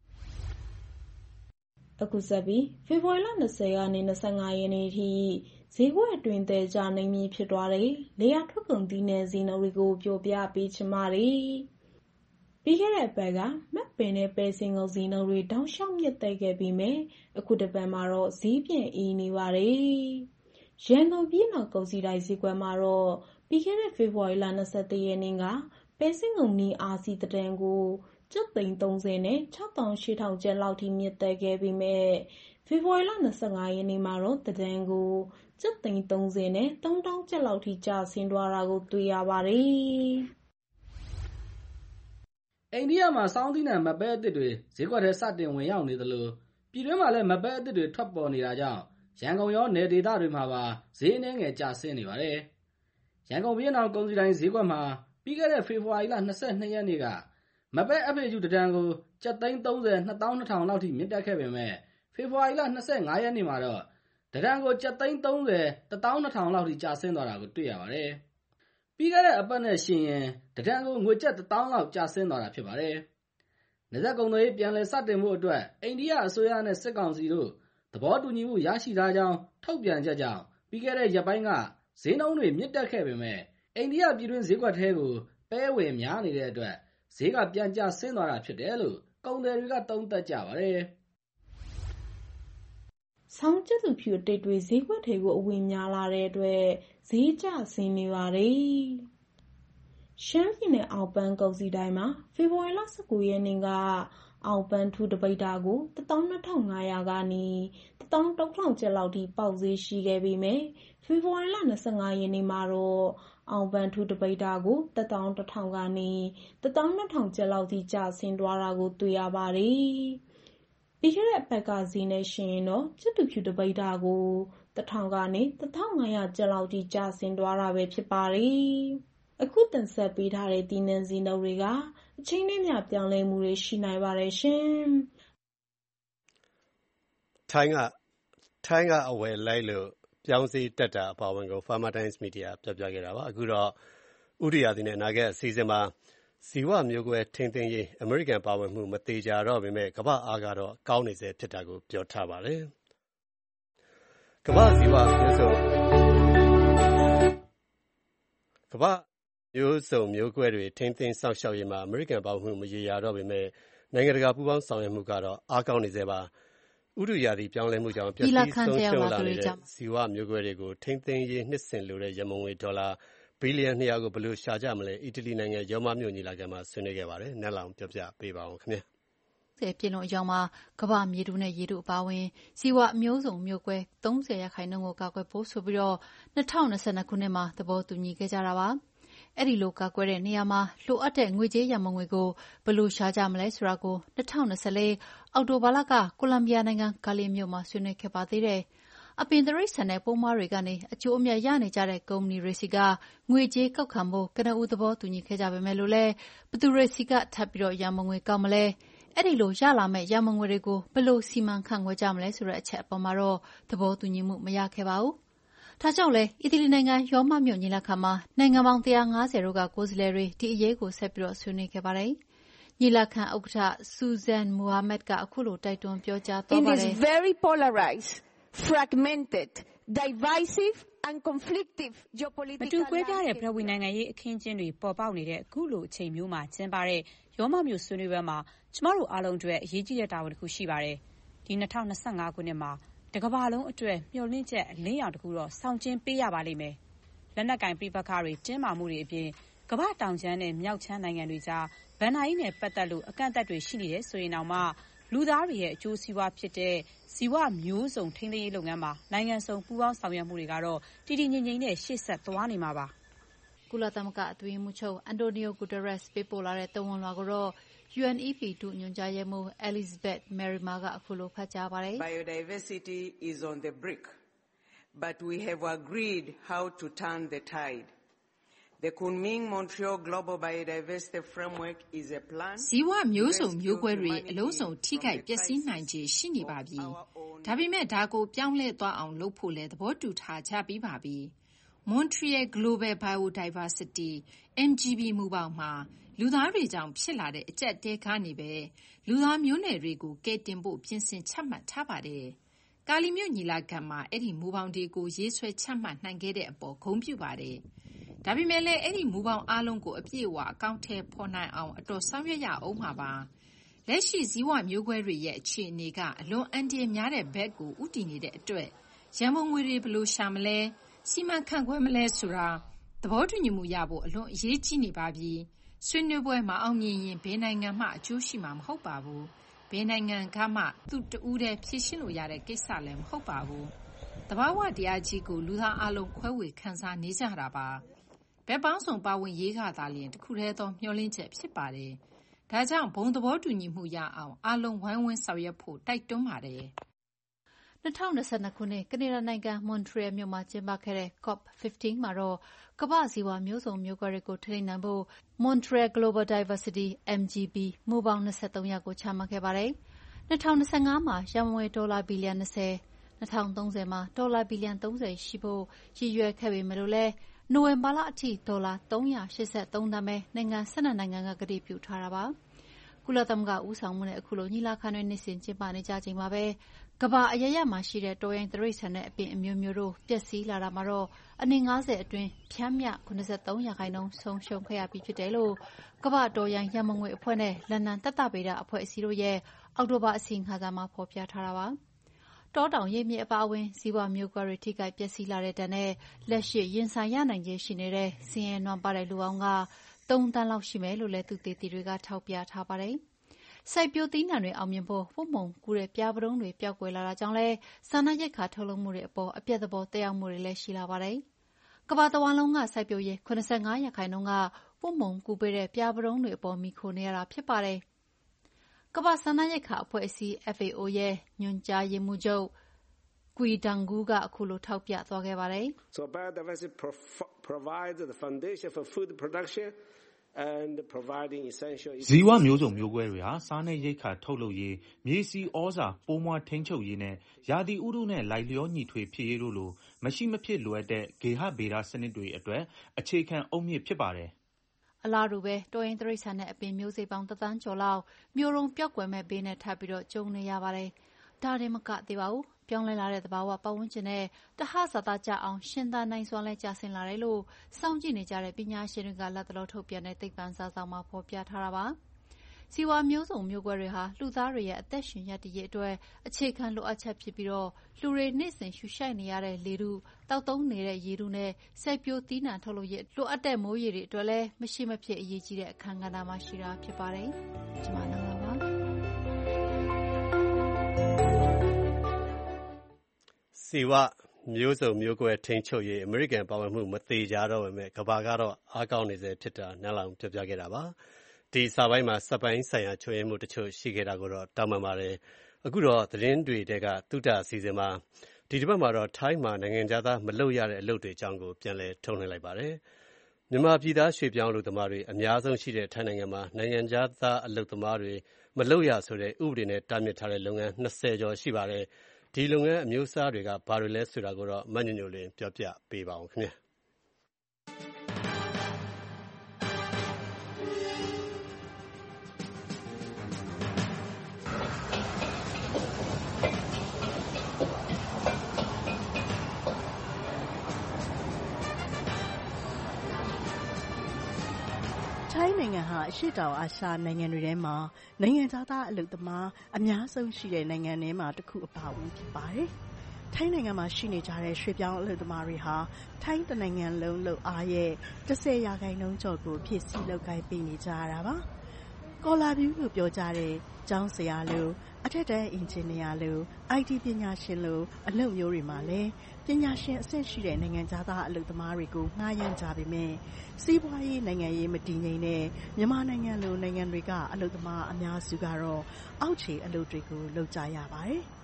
အခုဆက်ပြီးဖေဖော်ဝါရီလ၂၀ကနေ၂၅ရက်နေ့ထိဈေးကွက်အတွင်းတဲ့ကြာနေမည်ဖြစ်သွားတဲ့လေယာထွက်ကုန်သီးနှံဈေးနှုန်းတွေကိုပြောပြပေးချင်ပါတယ်။ပြီးခဲ့တဲ့အပတ်ကမက်ပင်နဲ့ပဲစင်ကုန်ဈေးနှုန်းတွေတောင်လျှောက်မြင့်တက်ခဲ့ပြီးမြဲအခုတစ်ပတ်မှာတော့ဈေးပြန်အေးနေပါတယ်။ရန်ကုန်ပြည်တော်ကုန်စည်တိုင်းဈေးကွက်မှာတော့ပြီးခဲ့တဲ့ဖေဖော်ဝါရီလ၂၁ရက်နေ့ကပဲစင်ကုန်နီအာစီတတန်ကိုကျပ်သိန်းသုံးဆယ်နဲ့၆သောင်းရှစ်ထောင်ကျပ်လောက်ထိမြင့်တက်ခဲ့ပြီးမြဲဖေဖော်ဝါရီလ၂၅ရက်နေ့မှာတော့တတန်ကိုကျပ်သိန်းသုံးဆယ်နဲ့သုံးသောင်းကျပ်လောက်ထိကျဆင်းသွားတာကိုတွေ့ရပါတယ်။အိန္ဒိယမှာစောင်းသီးနှံမပဲအသစ်တွေဈေးကွက်ထဲစတင်ဝင်ရောက်နေသလိုပြည်တွင်းမှာလည်းမပဲအသစ်တွေထွက်ပေါ်နေတာကြောင့်ရန်ကုန်ရောနယ်ဒေသတွေမှာပါဈေးအနည်းငယ်ကျဆင်းနေပါတယ်။ရန်ကုန်ပြည်တော်ကုန်စည်တိုင်းဈေးကွက်မှာပြီးခဲ့တဲ့ဖေဖော်ဝါရီလ၂၂ရက်နေ့ကမပဲအဖေကျူတတန်ကိုကျပ်သိန်းသုံးဆယ်နှစ်သောင်းနှစ်ထောင်လောက်ထိမြင့်တက်ခဲ့ပေမဲ့ဖေဖော်ဝါရီလ၂၅ရက်နေ့မှာတော့တတန်ကိုကျပ်သိန်းသုံးဆယ်တစ်သောင်းနှစ်ထောင်လောက်ထိကျဆင်းသွားတာကိုတွေ့ရပါတယ်။ပြီးခဲ့တဲ့အပတ်နဲ့ယှဉ်ရင်တစ်တန်ကိုငွေကျပ်တစ်သောင်းလောက်ကျဆင်းသွားတာဖြစ်ပါတယ်။နယ်စပ်ကုန်သွယ်ရေးပြန်လည်စတင်မှုအတွက်အိန္ဒိယအစိုးရနဲ့စစ်ကောင်စီတို့သဘောတူညီမှုရရှိထားကြောင်းထုတ်ပြန်ချက်ကြောင့်ပြီးခဲ့တဲ့ရက်ပိုင်းကဈေးနှုန်းတွေမြင့်တက်ခဲ့ပေမဲ့အိန္ဒိယပြည်တွင်းဈေးကွက်ထဲကိုပဲဝယ်များနေတဲ့အတွက်ဈေးကပြန်ကျဆင်းသွားတာဖြစ်တယ်လို့ကုန်သည်တွေကသုံးသပ်ကြပါတယ်။ဆောင်းကျက်သူဖြူအတိတ်တွေဈေးကွက်တွေကိုအဝင်များလာတဲ့အတွက်ဈေးကျဆင်းနေပါတယ်။ရှမ်းပြည်နယ်အောင်ပန်းကုန်စည်တိုင်းမှာဖေဖော်ဝါရီလ၁၉ရက်နေ့ကအောင်ပန်းထူတပိတ်တာကိုတစ်သောင်းနှစ်ထောင်ငါးရာကနေတစ်သောင်းသုံးထောင်ကျပ်လောက်ထိပေါက်ဈေးရှိခဲ့ပေမဲ့ဖေဖော်ဝါရီလ၂၅ရက်နေ့မှာတော့အောင်ပန်းထူတပိတ်တာကိုတစ်သောင်းတစ်ထောင်ကနေတစ်သောင်းနှစ်ထောင်ကျပ်လောက်ထိကျဆင်းသွားတာကိုတွေ့ရပါတယ်။ပြီးခဲ့တဲ့အပတ်ကဈေးနဲ့ယှဉ်ရင်တော့ကျက်သူဖြူတပိတ်တာကိုတစ်ထောင်ကနေတစ်ထောင်ငါးရာကျပ်လောက်ထိကျဆင်းသွားတာပဲဖြစ်ပါတယ်။အခုတင်ဆက်ပေးထားတဲ့ဒီနန်းဈေးနှုန်းတွေကအချိန်နဲ့မျှပြောင်းလဲမှုတွေရှိနိုင်ပါတယ်ရှင်။ထိုင်းကထိုင်းကအဝယ်လိုက်လို့ပြောင်းဈေးတက်တာအပါဝင်ကို Farmer Times Media ပြပြခဲ့တာပါအခုတော့ဥရိယာဒီနဲ့အနာဂတ်အစီအစဉ်မှာဇီဝမျိုးကွဲထိန်းသိမ်းရေးအမေရိကန်ပါဝင်မှုမသေးကြတော့ပေမဲ့ကမ္ဘာအားကတော့ကောင်းနေစေဖြစ်တာကိုပြောထားပါတယ်ကမ္ဘာဇီဝမျိုးစုံကမ္ဘာမျိုးစုံမျိုးကွဲတွေထိန်းသိမ်းစောင့်ရှောက်ရေးမှာအမေရိကန်ပါဝင်မှုမရေရာတော့ပေမဲ့နိုင်ငံတကာပူးပေါင်းဆောင်ရွက်မှုကတော့အားကောင်းနေစေပါဥတုရာသီပြောင်းလဲမှုကြောင့်ပျက်စီးဆုံးရှုံးလာတဲ့ဇီဝမျိုးကွဲတွေကိုထိန်းသိမ်းရေးနှစ်စဉ်လိုတဲ့ရမုံငွေဒေါ်လာဘီလီယံနှစ်ရာကိုဘယ်လိုရှာကြမလဲအီတလီနိုင်ငံရောမမြို့ညီလာခံမှာဆွေးနွေးခဲ့ပါတယ်။နက်လောင်ပြောပြပေးပါဦးခင်ဗျာ။ပြည်လုံးအယောင်မှာကမ္ဘာမြေတူနဲ့ရေတူအပါဝင်ဇီဝမျိုးစုံမျိုးကွဲသုံးဆယ်ရာခိုင်နှုန်းကိုကာကွယ်ဖို့ဆိုပြီးတော့၂၀၂၂ခုနှစ်မှာသဘောတူညီခဲ့ကြတာပါ။အဲ့ဒီလိုကာကွယ်တဲ့နေရာမှာလိုအပ်တဲ့ငွေကြေးရမုံငွေကိုဘယ်လိုရှာကြမလဲဆိုတာကို၂၀၂၄အောက်တိုဘာလကကိုလံဘီယာနိုင်ငံကာလီမြို့မှာဆွေးနွေးခဲ့ပါသေးတယ်။အပင်တရိတ်ဆန်တဲ့ပုံမှားတွေကနေအကျိုးအမြတ်ရနေကြတဲ့ကုမ္ပဏီတွေစီကငွေကြေးကောက်ခံဖို့ကနဦးသဘောတူညီခဲ့ကြပေမဲ့လို့လည်းဘသူတွေစီကထပ်ပြီးတော့ရမုံငွေကောက်မလဲအဲ့ဒီလိုရလာမဲ့ရမုံငွေတွေကိုဘယ်လိုစီမံခန့်ခွဲကြမလဲဆိုတဲ့အချက်အပေါ်မှာတော့သဘောတူညီမှုမရခဲ့ပါဘူး။ဒါကြောင့်လည်းအီတလီနိုင်ငံရောမမြို့ညီလာခံမှာနိုင်ငံပေါင်း၁၅၀တို့ကကိုယ်စားလှယ်တွေဒီအရေးကိုဆက်ပြီးတော့ဆွေးနွေးခဲ့ပါတယ်။ညီလာခံဥက္ကဋ္ဌ Susan Mohammed ကအခုလိုတိုက်တွန်းပြောကြားသွားပါတယ် It is very polarized, fragmented, divisive and conflictive geopolitical မတူကွဲပြားတဲ့ပြည်ဝင်နိုင်ငံရေးအခင်းကျင်းတွေပေါ်ပေါက်နေတဲ့အခုလိုအချိန်မျိုးမှာကျင်းပတဲ့ရောမမြို့ဆွေးနွေးပွဲမှာကျမတို့အားလုံးအတွက်အရေးကြီးတဲ့တာဝန်တစ်ခုရှိပါတယ်။ဒီ၂၀၂၅ခုနှစ်မှာတကမ္ဘာလုံးအတွက်မျှော်လင့်ချက်အလင်းရောင်တစ်ခုတော့ဆောင်ကျဉ်ပေးရပါလိမ့်မယ်။လက်နက်ကင်ပြပခါတွေတင်းမာမှုတွေအပြင်ကမ္ဘာတောင်ချမ်းနဲ့မြောက်ချမ်းနိုင်ငံတွေကြားဗန်နာရေးနဲ့ပတ်သက်လို့အကန့်အသတ်တွေရှိနေတယ်ဆိုရင်တောင်မှလူသားတွေရဲ့အကျိုးစီးပွားဖြစ်တဲ့ဇီဝမျိုးစုံထိန်းသိမ်းရေးလုပ်ငန်းမှာနိုင်ငံစုံပူးပေါင်းဆောင်ရွက်မှုတွေကတော့တည်တည်ငြိမ်ငြိမ်နဲ့ရှေ့ဆက်သွားနေမှာပါ။ကုလသမဂ္ဂအတွင်းရေးမှူးချုပ်အန်တိုနီယိုဂူတာရက်စ်ပေးပို့လာတဲ့သဝဏ်လွှာကိုတော့ U N E P ဒုညွှန်ကြားရေးမှူး Elizabeth Merrimer ကအခုလိုဖတ်ကြားပါတယ်။ Biodiversity is on the brink, but we have agreed how to turn the tide.The Kunming-Montreal Global Biodiversity Framework is a plan. ဇီဝမျိုးစုံမျိုးကွဲတွေအလုံးစုံထိခိုက်ပျက်စီးနိုင်ခြေရှိနေပါပြီ။ဒါပေမဲ့ဒါကိုပြောင်းလဲသွားအောင်လုပ်ဖို့လဲသဘောတူထားကြပြီးပါပြီ။ Montreal Global Biodiversity M G B မူပေါင်းမှာလူသားတွေကြောင့်ဖြစ်လာတဲ့အကျပ်တဲကားနေပဲလူသားမျိုးနွယ်တွေကိုကဲတင်ဖို့ပြင်ဆင်ချမှတ်ထားပါတယ်။ကာလီမြို့ညီလာခံမှာအဲ့ဒီမူပေါင်းတွေကိုရေးဆွဲချမှတ်နိုင်ခဲ့တဲ့အပေါ်ဂုဏ်ပြုပါတယ်။ဒါပေမဲ့လည်းအဲ့ဒီမူပေါင်းအားလုံးကိုအပြည့်အဝအကောင့်ထဲပေါ်နိုင်အောင်အတော်ဆောင်ရွက်ရအောင်မှာပါ။လက်ရှိဇီဝမျိုးကွဲတွေရဲ့အခြေအနေကအလွန်အန္တရာယ်များတဲ့ဘက်ကိုဥတည်နေတဲ့အတွက်ရန်ပုံငွေတွေဘယ်လိုရှာမလဲစီမံခန့်ခွဲမလဲဆိုတာသဘောတူညီမှုရဖို့အလွန်အရေးကြီးနေပါပြီ။ဆွေးနွေးပွဲမှာအောင်မြင်ရင်ဘယ်နိုင်ငံမှအကျိုးရှိမှာမဟုတ်ပါဘူး။ဘယ်နိုင်ငံကမှသူ့တူးတဲ့ဖြည့်ရှင်းလို့ရတဲ့ကိစ္စလည်းမဟုတ်ပါဘူး။တဘာဝတရားကြီးကိုလူသားအလုံးခွဲဝေခန်းစားနေကြတာပါ။ဘက်ပေါင်းစုံပါဝင်ရေးကသာလျှင်တစ်ခုတည်းသောမျှော်လင့်ချက်ဖြစ်ပါတယ်။ဒါကြောင့်ဘုံသဘောတူညီမှုရအောင်အားလုံးဝိုင်းဝန်းဆောင်ရွက်ဖို့တိုက်တွန်းပါတယ်။၂၀၂၂ခုနှစ်ကနေဒါနိုင်ငံမွန်ထရီယယ်မြို့မှာကျင်းပခဲ့တဲ့ COP ၁၅ မှာတော့ကမ္ဘာ့ဇီဝမျိုးစုံမျိုးကွဲတွေကိုထိန်းနိုင်ဖို့ Montreal Global Diversity M G B မူပေါင်း၂၃ရပ်ကိုချမှတ်ခဲ့ပါတယ်။၂၀၂၅မှာရန်ပုံငွေဒေါ်လာဘီလီယံ၂၀၂၀၃၀မှာဒေါ်လာဘီလီယံ၃၀ရှိဖို့ရည်ရွယ်ခဲ့ပေမဲ့လို့လည်းနိုဝင်ဘာလအထိဒေါ်လာသုံးရာရှစ်ဆယ့်သုံးသန်းပဲနိုင်ငံ၁၂နိုင်ငံကကတိပြုထားတာပါ။ကုလသမဂ္ဂဦးဆောင်မှုနဲ့အခုလိုညီလာခံတွေနှစ်စဉ်ကျင်းပနေကြချိန်မှာပဲကမ္ဘာအရပ်ရပ်မှာရှိတဲ့တောရိုင်းတိရစ္ဆာန်နဲ့အပင်အမျိုးမျိုးတို့ပျက်စီးလာတာမှာတော့အနှစ်၅၀အတွင်းဖြန်းမျှ၇၃ရာခိုင်နှုန်းဆုံးရှုံးခဲ့ရပြီးဖြစ်တယ်လို့ကမ္ဘာတောရိုင်းရန်ပုံငွေအဖွဲ့နဲ့လန်ဒန်သက်တဗေဒအဖွဲ့အစည်းတို့ရဲ့အောက်တိုဘာအစီရင်ခံစာမှာဖော်ပြထားတာပါ။တောတောင်ရေမြေအပါအဝင်ဇီဝမျိုးကွဲတွေထိခိုက်ပျက်စီးလာတဲ့ဒဏ်နဲ့လက်ရှိရင်ဆိုင်ရနိုင်ခြေရှိနေတဲ့ဆင်းရဲနွမ်းပါးတဲ့လူပေါင်းကသုံးသန်းလောက်ရှိမယ်လို့လည်းသုတေသီတွေကထောက်ပြထားပါတယ်။စိုက်ပျိုးသီးနှံတွေအောင်မြင်ဖို့ပုံမှန်ကူတဲ့ပြားပတုံးတွေပျောက်ကွယ်လာတာကြောင့်လည်းစားနပ်ရိက္ခာထုတ်လုပ်မှုတွေအပေါ်အပြတ်သဘောသက်ရောက်မှုတွေလည်းရှိလာပါတယ်။ကမ္ဘာတဝန်းလုံးကစိုက်ပျိုးရေး၇၅ရာခိုင်နှုန်းကပုံမှန်ကူပေးတဲ့ပြားပတုံးတွေအပေါ်မှီခိုနေရတာဖြစ်ပါတယ်။ကမ္ဘာစားနပ်ရိက္ခာအဖွဲ့အစည်း F A O ရဲ့ညွှန်ကြားရေးမှူးချုပ်ကွီဒန်ဂူးကအခုလိုထောက်ပြသွားခဲ့ပါတယ်။ So biodiversity provides the foundation for food production and providing essential ဇီဝမျိုးစုံမျိုးကွဲတွေဟာစားနပ်ရိက္ခာထုတ်လုပ်ရေးမြေဆီဩဇာပိုးမွှားထိန်းချုပ်ရေးနဲ့ရာသီဥတုနဲ့လိုက်လျောညီထွေဖြစ်ရေးတို့လိုမရှိမဖြစ်လိုအပ်တဲ့ဂေဟဗေဒစနစ်တွေအတွက်အခြေခံအုတ်မြစ်ဖြစ်ပါတယ်။အလားတူပဲတောရိုင်းတိရစ္ဆာန်နဲ့အပင်မျိုးစိတ်ပေါင်းတစ်သန်းကျော်လောက်မျိုးတုံးပျောက်ကွယ်မဲ့ဘေးနဲ့ထပ်ပြီးတော့ကြုံနေရပါတယ်။ဒါတင်မကသေးပါဘူး။ပြောင်းလဲလာတဲ့သဘာဝပတ်ဝန်းကျင်နဲ့တဟဇာတကျအောင်ရှင်သန်နိုင်စွာလဲကျဆင်းလာတယ်လို့စောင့်ကြည့်နေကြတဲ့ပညာရှင်တွေကလက်တလောထုတ်ပြန်တဲ့သိပ္ပံစာစောင်မှာဖော်ပြထားတာပါ။ဇီဝမျိုးစုံမျိုးကွဲတွေဟာလူသားတွေရဲ့အသက်ရှင်ရပ်တည်ရေးအတွက်အခြေခံလိုအပ်ချက်ဖြစ်ပြီးတော့လူတွေနေ့စဉ်ရှူရှိုက်နေရတဲ့လေထုတောက်သုံးနေတဲ့ရေထုနဲ့စိုက်ပျိုးသီးနှံထုတ်လုပ်ရေးလိုအပ်တဲ့မိုးရေတွေအတွက်လည်းမရှိမဖြစ်အရေးကြီးတဲ့အခန်းကဏ္ဍမှာရှိတာဖြစ်ပါတယ်။ကျွန်မနာပါပါစီဝမျိုးစုံမျိုးကွဲထိန်းချုပ်ရေးအမေရိကန်ပါဝင်မှုမသေးကြတော့ပေမဲ့ကမ္ဘာကတော့အားကောင်းနေစေဖြစ်တာနားလောင်ပြပြခဲ့တာပါဒီစာပိုင်းမှာစပိုင်းဆိုင်ရာချိုးရမှုတချို့ရှိခဲ့တာကိုတော့တောင်းပန်ပါတယ်အခုတော့သတင်းတွေတဲကသုတအစီအစဉ်မှာဒီတစ်ပတ်မှာတော့ထိုင်းမှာနိုင်ငံသားမလုပ်ရတဲ့အလုပ်တွေအကြောင်းကိုပြန်လည်ထုတ်လွှင့်လိုက်ပါတယ်မြန်မာပြည်သားရွှေ့ပြောင်းလူသမားတွေအများဆုံးရှိတဲ့ထိုင်းနိုင်ငံမှာနိုင်ငံသားအလုပ်သမားတွေမလုပ်ရဆိုတဲ့ဥပဒေနဲ့တားမြစ်ထားတဲ့လုပ်ငန်း၂၀ကျော်ရှိပါတယ်ဒီလုပ်ငန်းအမျိုးအစားတွေကဘာတွေလဲဆိုတာကိုတော့မညညိုလင်းပြောပြပေးပါအောင်ခင်ဗျာထိုင်းနိုင်ငံဟာအရှေ့တောင်အာရှနိုင်ငံတွေထဲမှာနိုင်ငံသားအလုပ်သမားအများဆုံးရှိတဲ့နိုင်ငံတွေမှာတစ်ခုအပါအဝင်ဖြစ်ပါတယ်။ထိုင်းနိုင်ငံမှာရှိနေကြတဲ့ရွှေ့ပြောင်းအလုပ်သမားတွေဟာထိုင်းတနိုင်ငံလုံးလုပ်အားရဲ့၁၀ရာခိုင်နှုန်းကျော်ကိုဖြစ်စည်းလုပ်ကိုင်ပေးနေကြရတာပါ။ကော်လာဗျူးလို့ပြောကြတဲ့ကျောင်းဆရာလို့အထက်တန်းအင်ဂျင်နီယာလို့ အိုင်တီ ပညာရှင်လို့အလုပ်မျိုးတွေမှာလည်းပညာရှင်အဆင့်ရှိတဲ့နိုင်ငံသားအလုပ်သမားတွေကိုငှားရမ်းကြပေမဲ့စီးပွားရေးနိုင်ငံရေးမတည်ငြိမ်တဲ့မြန်မာနိုင်ငံလိုနိုင်ငံတွေကအလုပ်သမားအများစုကတော့အောက်ခြေအလုပ်တွေကိုလုပ်ကြရပါတယ်။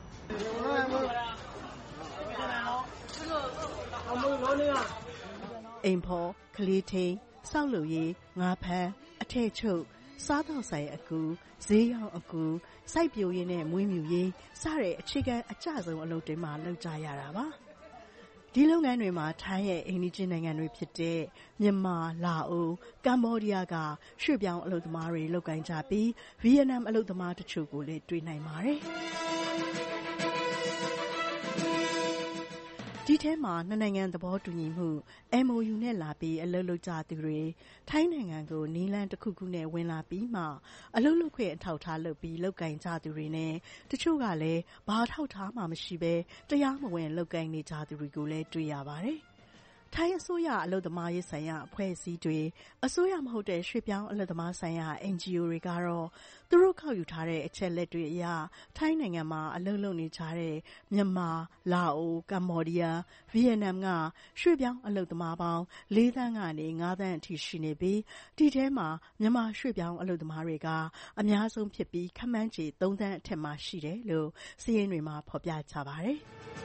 အိမ်ဖော်ကလေးထိန်စောက်လုပ်ရေးငါးဖမ်းအထည်ချုပ်စားသောက်ဆိုင်အကူဈေးရောင်းအကူစိုက်ပျိုးရေးနဲ့မွေးမြူရေးစတဲ့အခြေခံအကျဆုံးအလုပ်တွေမှာလုပ်ကြရတာပါဒီလုပ်ငန်းတွေမှာထိုင်းရဲ့အိမ်နီးချင်းနိုင်ငံတွေဖြစ်တဲ့မြန်မာလာအိုကမ္ဘောဒီးယားကရွှေ့ပြောင်းအလုပ်သမားတွေလုပ်ကိုင်ကြပြီးဗီယက်နမ်အလုပ်သမားတချို့ကိုလည်းတွေ့နိုင်ပါတယ်ဒီထဲမှာနှစ်နိုင်ငံသဘောတူညီမှု M O U နဲ့လာပြီးအလုပ်လုပ်ကြသူတွေထိုင်းနိုင်ငံကိုနီလန်းတစ်ခုခုနဲ့ဝင်လာပြီးမှအလုပ်လုပ်ခွင့်အထောက်ထားလုပ်ပြီးလုပ်ကိုင်ကြသူတွေနဲ့တချို့ကလည်းဘာထောက်ထားမှမရှိဘဲတရားမဝင်လုပ်ကိုင်နေကြသူတွေကိုလည်းတွေ့ရပါတယ်ထိုင်းအစိုးရအလုပ်သမားရေးဆိုင်ရာအဖွဲ့အစည်းတွေအစိုးရမဟုတ်တဲ့ရွှေ့ပြောင်းအလုပ်သမားဆိုင်ရာ N G O တွေကတော့သူတို့ကောက်ယူထားတဲ့အချက်လက်တွေအရထိုင်းနိုင်ငံမှာအလုပ်လုပ်နေကြတဲ့မြန်မာလာအိုကမ္ဘောဒီးယားဗီယက်နမ်ကရွှေ့ပြောင်းအလုပ်သမားပေါင်း၄သန်းကနေ၅သန်းအထိရှိနေပြီးဒီထဲမှာမြန်မာရွှေ့ပြောင်းအလုပ်သမားတွေကအများဆုံးဖြစ်ပြီးခန့်မှန်းခြေ၃သန်းအထက်မှာရှိတယ်လို့စာရင်းတွေမှာဖော်ပြကြပါတယ်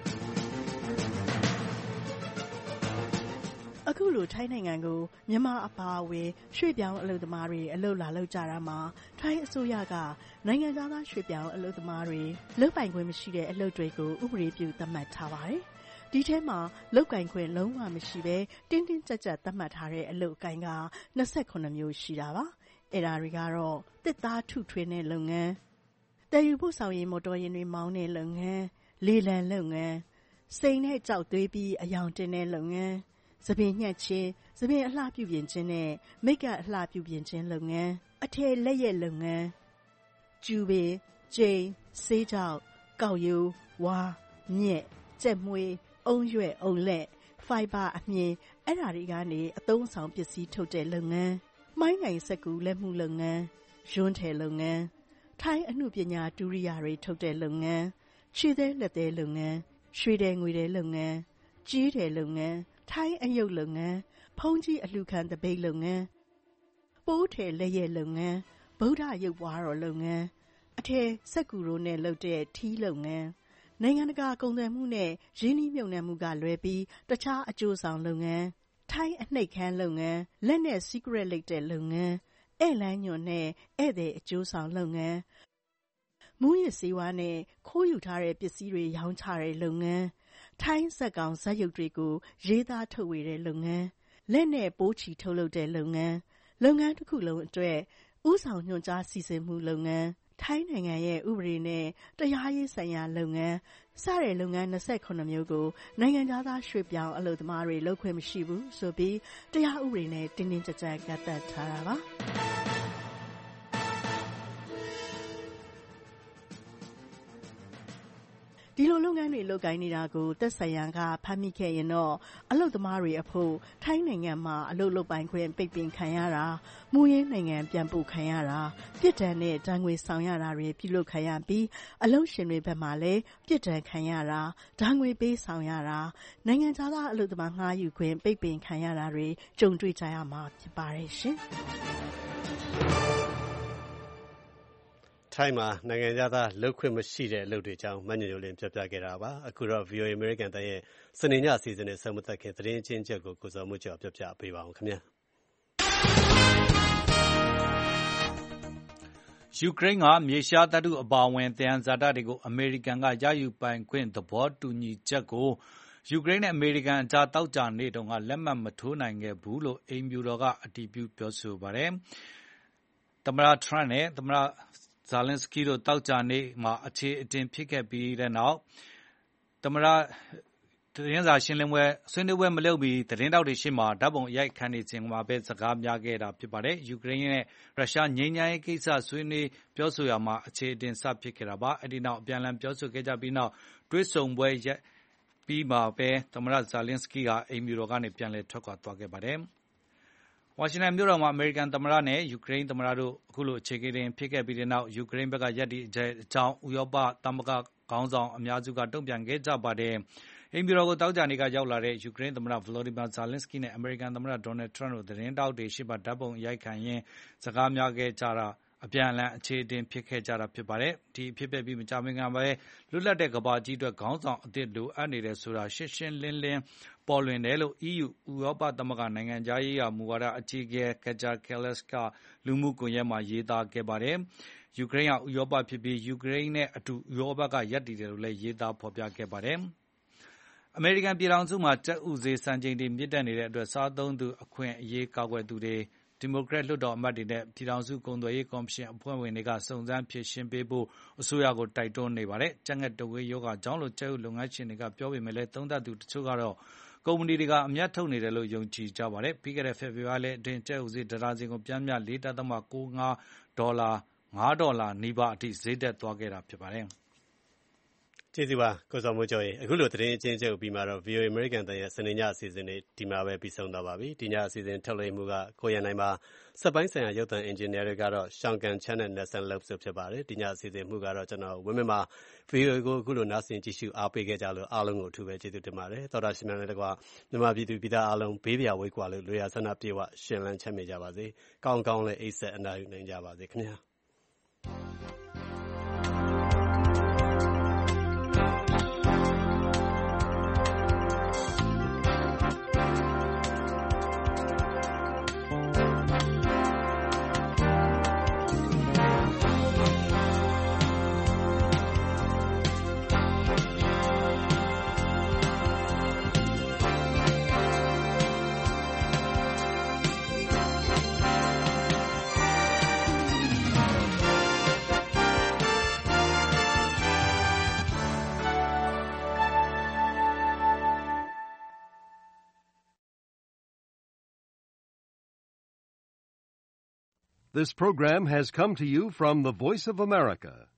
အခုလိုထိုင်းနိုင်ငံကိုမြန်မာအပါအဝင်ရွှေ့ပြောင်းအလုပ်သမားတွေအလုပ်လာလုပ်ကြတာမှာထိုင်းအစိုးရကနိုင်ငံသားရွှေ့ပြောင်းအလုပ်သမားတွေလုပ်ပိုင်ခွင့်မရှိတဲ့အလုပ်တွေကိုဥပဒေပြုသတ်မှတ်ထားပါတယ်ဒီထဲမှာလုတ်ကင်ခွင့်လုံးဝမရှိဘဲတင်းတင်းကြပ်ကြပ်သတ်မှတ်ထားတဲ့အလုပ်ကိုင်က၂၇မျိုးရှိတာပါအဲ့ဒါတွေကတော့တစ်သားထုထွေးတဲ့လုပ်ငန်းတည်ယူဖို့ဆောင်ရင်မော်တော်ယာဉ်တွေမောင်းတဲ့လုပ်ငန်းလေလံလုပ်ငန်းစိန်နဲ့ကြောက်သွေးပြီးအယောင်တင်တဲ့လုပ်ငန်းသပင်ညှက်ခြင်းသပင်အလှပြုပြင်ခြင်းနဲ့မိတ်ကအလှပြုပြင်ခြင်းလုပ်ငန်းအထည်လက်ရက်လုပ်ငန်းကျူပင်ကျိန်ဆေးကြောက်ကောက်ရိုးဝါမြက်ကြက်မွေးအုံရွက်အုံလက်ဖိုင်ဘာအမြင်အဲ့ဓာတွေကနေအသုံးဆောင်ပစ္စည်းထုတ်တဲ့လုပ်ငန်းမိုင်းငိုင်စက်ကူလက်မှုလုပ်ငန်းရွန်းထည်လုပ်ငန်းထိုင်းအမှုပညာဒုရိယာတွေထုတ်တဲ့လုပ်ငန်းခြေသေးလက်သေးလုပ်ငန်းရွှေတယ်ငွေတယ်လုပ်ငန်းကြီးတယ်လုပ်ငန်းထိုင်းအယုတ်လုပ်ငန်းဖုံးကြီးအလှခံတပိတ်လုပ်ငန်းပိုးထည်လက်ရက်လုပ်ငန်းဗုဒ္ဓရုပ်ပွားတော်လုပ်ငန်းအထည်စက်ကူတို့နဲ့လုပ်တဲ့ထီးလုပ်ငန်းနိုင်ငံတကာကုန်သွယ်မှုနဲ့ရင်းနှီးမြှုပ်နှံမှုကလွဲပြီးတခြားအကျိုးဆောင်လုပ်ငန်းထိုင်းအနှိပ်ခမ်းလုပ်ငန်းလက်နဲ့ secret လိပ်တဲ့လုပ်ငန်းဧည့်လမ်းညွန်နဲ့ဧည့်သည်အကျိုးဆောင်လုပ်ငန်းမူရစ်စေဝါနဲ့ခိုးယူထားတဲ့ပစ္စည်းတွေရောင်းချတဲ့လုပ်ငန်းထိုင်းစက်ကောင်ဇက်ရုပ်တွေကိုရေးသားထုတ်ဝေတဲ့လုပ်ငန်းလက်နဲ့ပိုးချီထုတ်လုပ်တဲ့လုပ်ငန်းလုပ်ငန်းတစ်ခုလုံးအတွက်ဥဆောင်ညွှန်ကြားစီစဉ်မှုလုပ်ငန်းထိုင်းနိုင်ငံရဲ့ဥပဒေနဲ့တရားရေးဆိုင်ရာလုပ်ငန်းစတဲ့လုပ်ငန်း၂၇မျိုးကိုနိုင်ငံသားရွှေ့ပြောင်းအလုပ်သမားတွေလုပ်ခွင့်မရှိဘူးဆိုပြီးတရားဥပဒေနဲ့တင်းတင်းကြပ်ကြပ်ကန့်သတ်ထားတာပါဒီလိုလုပ်ငန်းတွေလုပ်ကိုင်နေတာကိုသက်ဆိုင်ရာကဖမ်းမိခဲ့ရင်တော့အလုပ်သမားတွေအဖို့ထိုင်းနိုင်ငံမှာအလုပ်လုပ်ပိုင်ခွင့်ပိတ်ပင်ခံရတာမူရင်းနိုင်ငံပြန်ပို့ခံရတာပြစ်ဒဏ်နဲ့တန်ငွေဆောင်ရတာတွေပြုလုပ်ခံရပြီးအလုပ်ရှင်တွေဘက်မှလည်းပြစ်ဒဏ်ခံရတာတန်ငွေပေးဆောင်ရတာနိုင်ငံသားအလုပ်သမားငှားယူခွင့်ပိတ်ပင်ခံရတာတွေကြုံတွေ့ကြရမှာဖြစ်ပါတယ်ရှင်ထိုင်းမှာနိုင်ငံသားလုပ်ခွင့်မရှိတဲ့အလုပ်တွေအကြောင်းမညညိုလင်းပြောပြခဲ့တာပါအခုတော့ ဗီအိုအေ American တန်ရဲ့စနေညအစီအစဉ်နဲ့ဆက်မသက်ခင်သတင်းချင်းချက်ကိုကိုစောမှုကျော်ပြောပြပေးပါအောင်ခင်ဗျာယူကရိန်းကမြေရှားသတ္တုအပါအဝင်သယံဇာတတွေကိုအမေရိကန်ကရယူပိုင်ခွင့်သဘောတူညီချက်ကိုယူကရိန်းနဲ့အမေရိကန်အကြားတောက်ကြနေတုန်းကလက်မှတ်မထိုးနိုင်ခဲ့ဘူးလို့အိမ်ဖြူတော်ကအတည်ပြုပြောဆိုပါတယ်သမ္မတထရန့်နဲ့သမ္မတဇာလင်းစကီတို့တောက်ကြနေမှာအခြေအတင်ဖြစ်ခဲ့ပြီးတဲ့နောက်သမ္မတသတင်းစာရှင်းလင်းပွဲဆွေးနွေးပွဲမလုပ်မီသတင်းတောက်တွေရှေ့မှာဓာတ်ပုံရိုက်ခန့်နေခြင်းမှာပဲစကားများခဲ့တာဖြစ်ပါတယ်ယူကရိန်းနဲ့ရုရှားငြိမ်းချမ်းရေးကိစ္စဆွေးနွေးပြောဆိုရမှာအခြေအတင်စဖြစ်ခဲ့တာပါအဲ့ဒီနောက်အပြန်အလှန်ပြောဆိုခဲ့ကြပြီးနောက်တွဲဆုံပွဲရက်ပြီးမှာပဲသမ္မတဇာလင်းစကီကအိမ်ဖြူတော်ကနေပြန်လည်ထွက်ခွာသွားခဲ့ပါတယ်ဝါရှင်တန်မြို့တော်မှာအမေရိကန်သမ္မတနဲ့ယူကရိန်းသမ္မတတို့အခုလိုအခြေအနေဖြစ်ခဲ့ပြီးတဲ့နောက်ယူကရိန်းဘက်ကရပ်တည်အကြောင်းဥရောပသမဂ္ဂခေါင်းဆောင်အများစုကတုံ့ပြန်ခဲ့ကြပါတယ်အိမ်ဖြူတော်ကိုတောက်ကြနေကရောက်လာတဲ့ယူကရိန်းသမ္မတဗလော်ဒီမာဇာလင်းစကီနဲ့အမေရိကန်သမ္မတဒေါ်နယ်ထရန့်တို့သတင်းတောက်တွေရှေ့မှာဓာတ်ပုံရိုက်ခံရင်းစကားများခဲ့ကြတာအပြန်အလှန်အခြေအတင်ဖြစ်ခဲ့ကြတာဖြစ်ပါတယ်ဒီအဖြစ်ပဲပြီးမကြမင်ကပဲလွတ်လပ်တဲ့ကမ္ဘာကြီးအတွက်ခေါင်းဆောင်အသစ်လိုအပ်နေတယ်ဆိုတာရှင်းရှင်းလင်းလင်းပေါ်လွင်တယ်လို့ အီးယူ ဥရောပသမဂ္ဂနိုင်ငံသားရေးရာမူဝါဒအကြီးအကဲကက်ဂျာကယ်လစ်ကလူမှုကွန်ရက်မှာရေးသားခဲ့ပါတယ်ယူကရိန်းဟာဥရောပဖြစ်ပြီးယူကရိန်းနဲ့အတူဥရောပကရပ်တည်တယ်လို့လည်းရေးသားဖော်ပြခဲ့ပါတယ်အမေရိကန်ပြည်ထောင်စုမှာကြက်ဥစေစံချိန်တွေမြင့်တက်နေတဲ့အတွက်စားသုံးသူအခွင့်အရေးကာကွယ်သူတွေဒီမိုကရက်လွှတ်တော်အမတ်တွေနဲ့ပြည်ထောင်စုကုန်သွယ်ရေးကော်မရှင်အဖွဲ့ဝင်တွေကစုံစမ်းဖြေရှင်းပေးဖို့အစိုးရကိုတိုက်တွန်းနေပါတယ်။ကြက်ငှက်တုပ်ကွေးရောဂါကြောင့်လို့ကြက်ဥလုပ်ငန်းရှင်တွေကပြောပေမဲ့လည်းသုံးသပ်သူတချို့ကတော့ကုမ္ပဏီတွေကအမြတ်ထုတ်နေတယ်လို့ယုံကြည်ကြပါတယ်။ပြီးခဲ့တဲ့ဖေဖော်ဝါရီလအတွင်းကြက်ဥစေတဒါဇင်ကိုပြန်မြ လေးဒသမ ကိုးငါး ဒေါ်လာငါးဒေါ်လာနီးပါးအထိဈေးတက်သွားခဲ့တာဖြစ်ပါတယ်။ကျေးဇူးပါကိုစောမိုးကျော်ရေအခုလိုသတင်းအချင်းချင်းပြီးမှတော့ ဗီအိုအေ American တန်ရဲ့စနေညအစီအစဉ်လေးဒီမှာပဲပြီးဆုံးသွားပါပြီဒီညအစီအစဉ်ထုတ်လွှင့်မှုကကိုရန်နိုင်ပါစက်ပိုင်းဆိုင်ရာရုပ်သံအင်ဂျင်နီယာတွေကတော့ရှောင်းကန်ချန်နဲ့ Nelson Love ဆိုဖြစ်ပါတယ်ဒီညအစီအစဉ်မှုကတော့ကျွန်တော်ဝင်းမမှာ ဗီအိုအေကိုအခုလိုနားဆင်ကြည့်ရှုအားပေးခဲ့ကြလို့အားလုံးကိုအထူးပဲကျေးဇူးတင်ပါတယ်သောတာရှင်များလည်းတကွာမြန်မာပြည်သူပြည်သားအားလုံးဘေးပြဝေးကွာလို့လွေရာဆန္ဒပြေဝရှင်လန်းချမ်းမြေကြပါစေကောင်းကောင်းလေးအိပ်ဆက်အနာယူနိုင်ကြပါစေခင်ဗျာ This program has come to you from the Voice of America,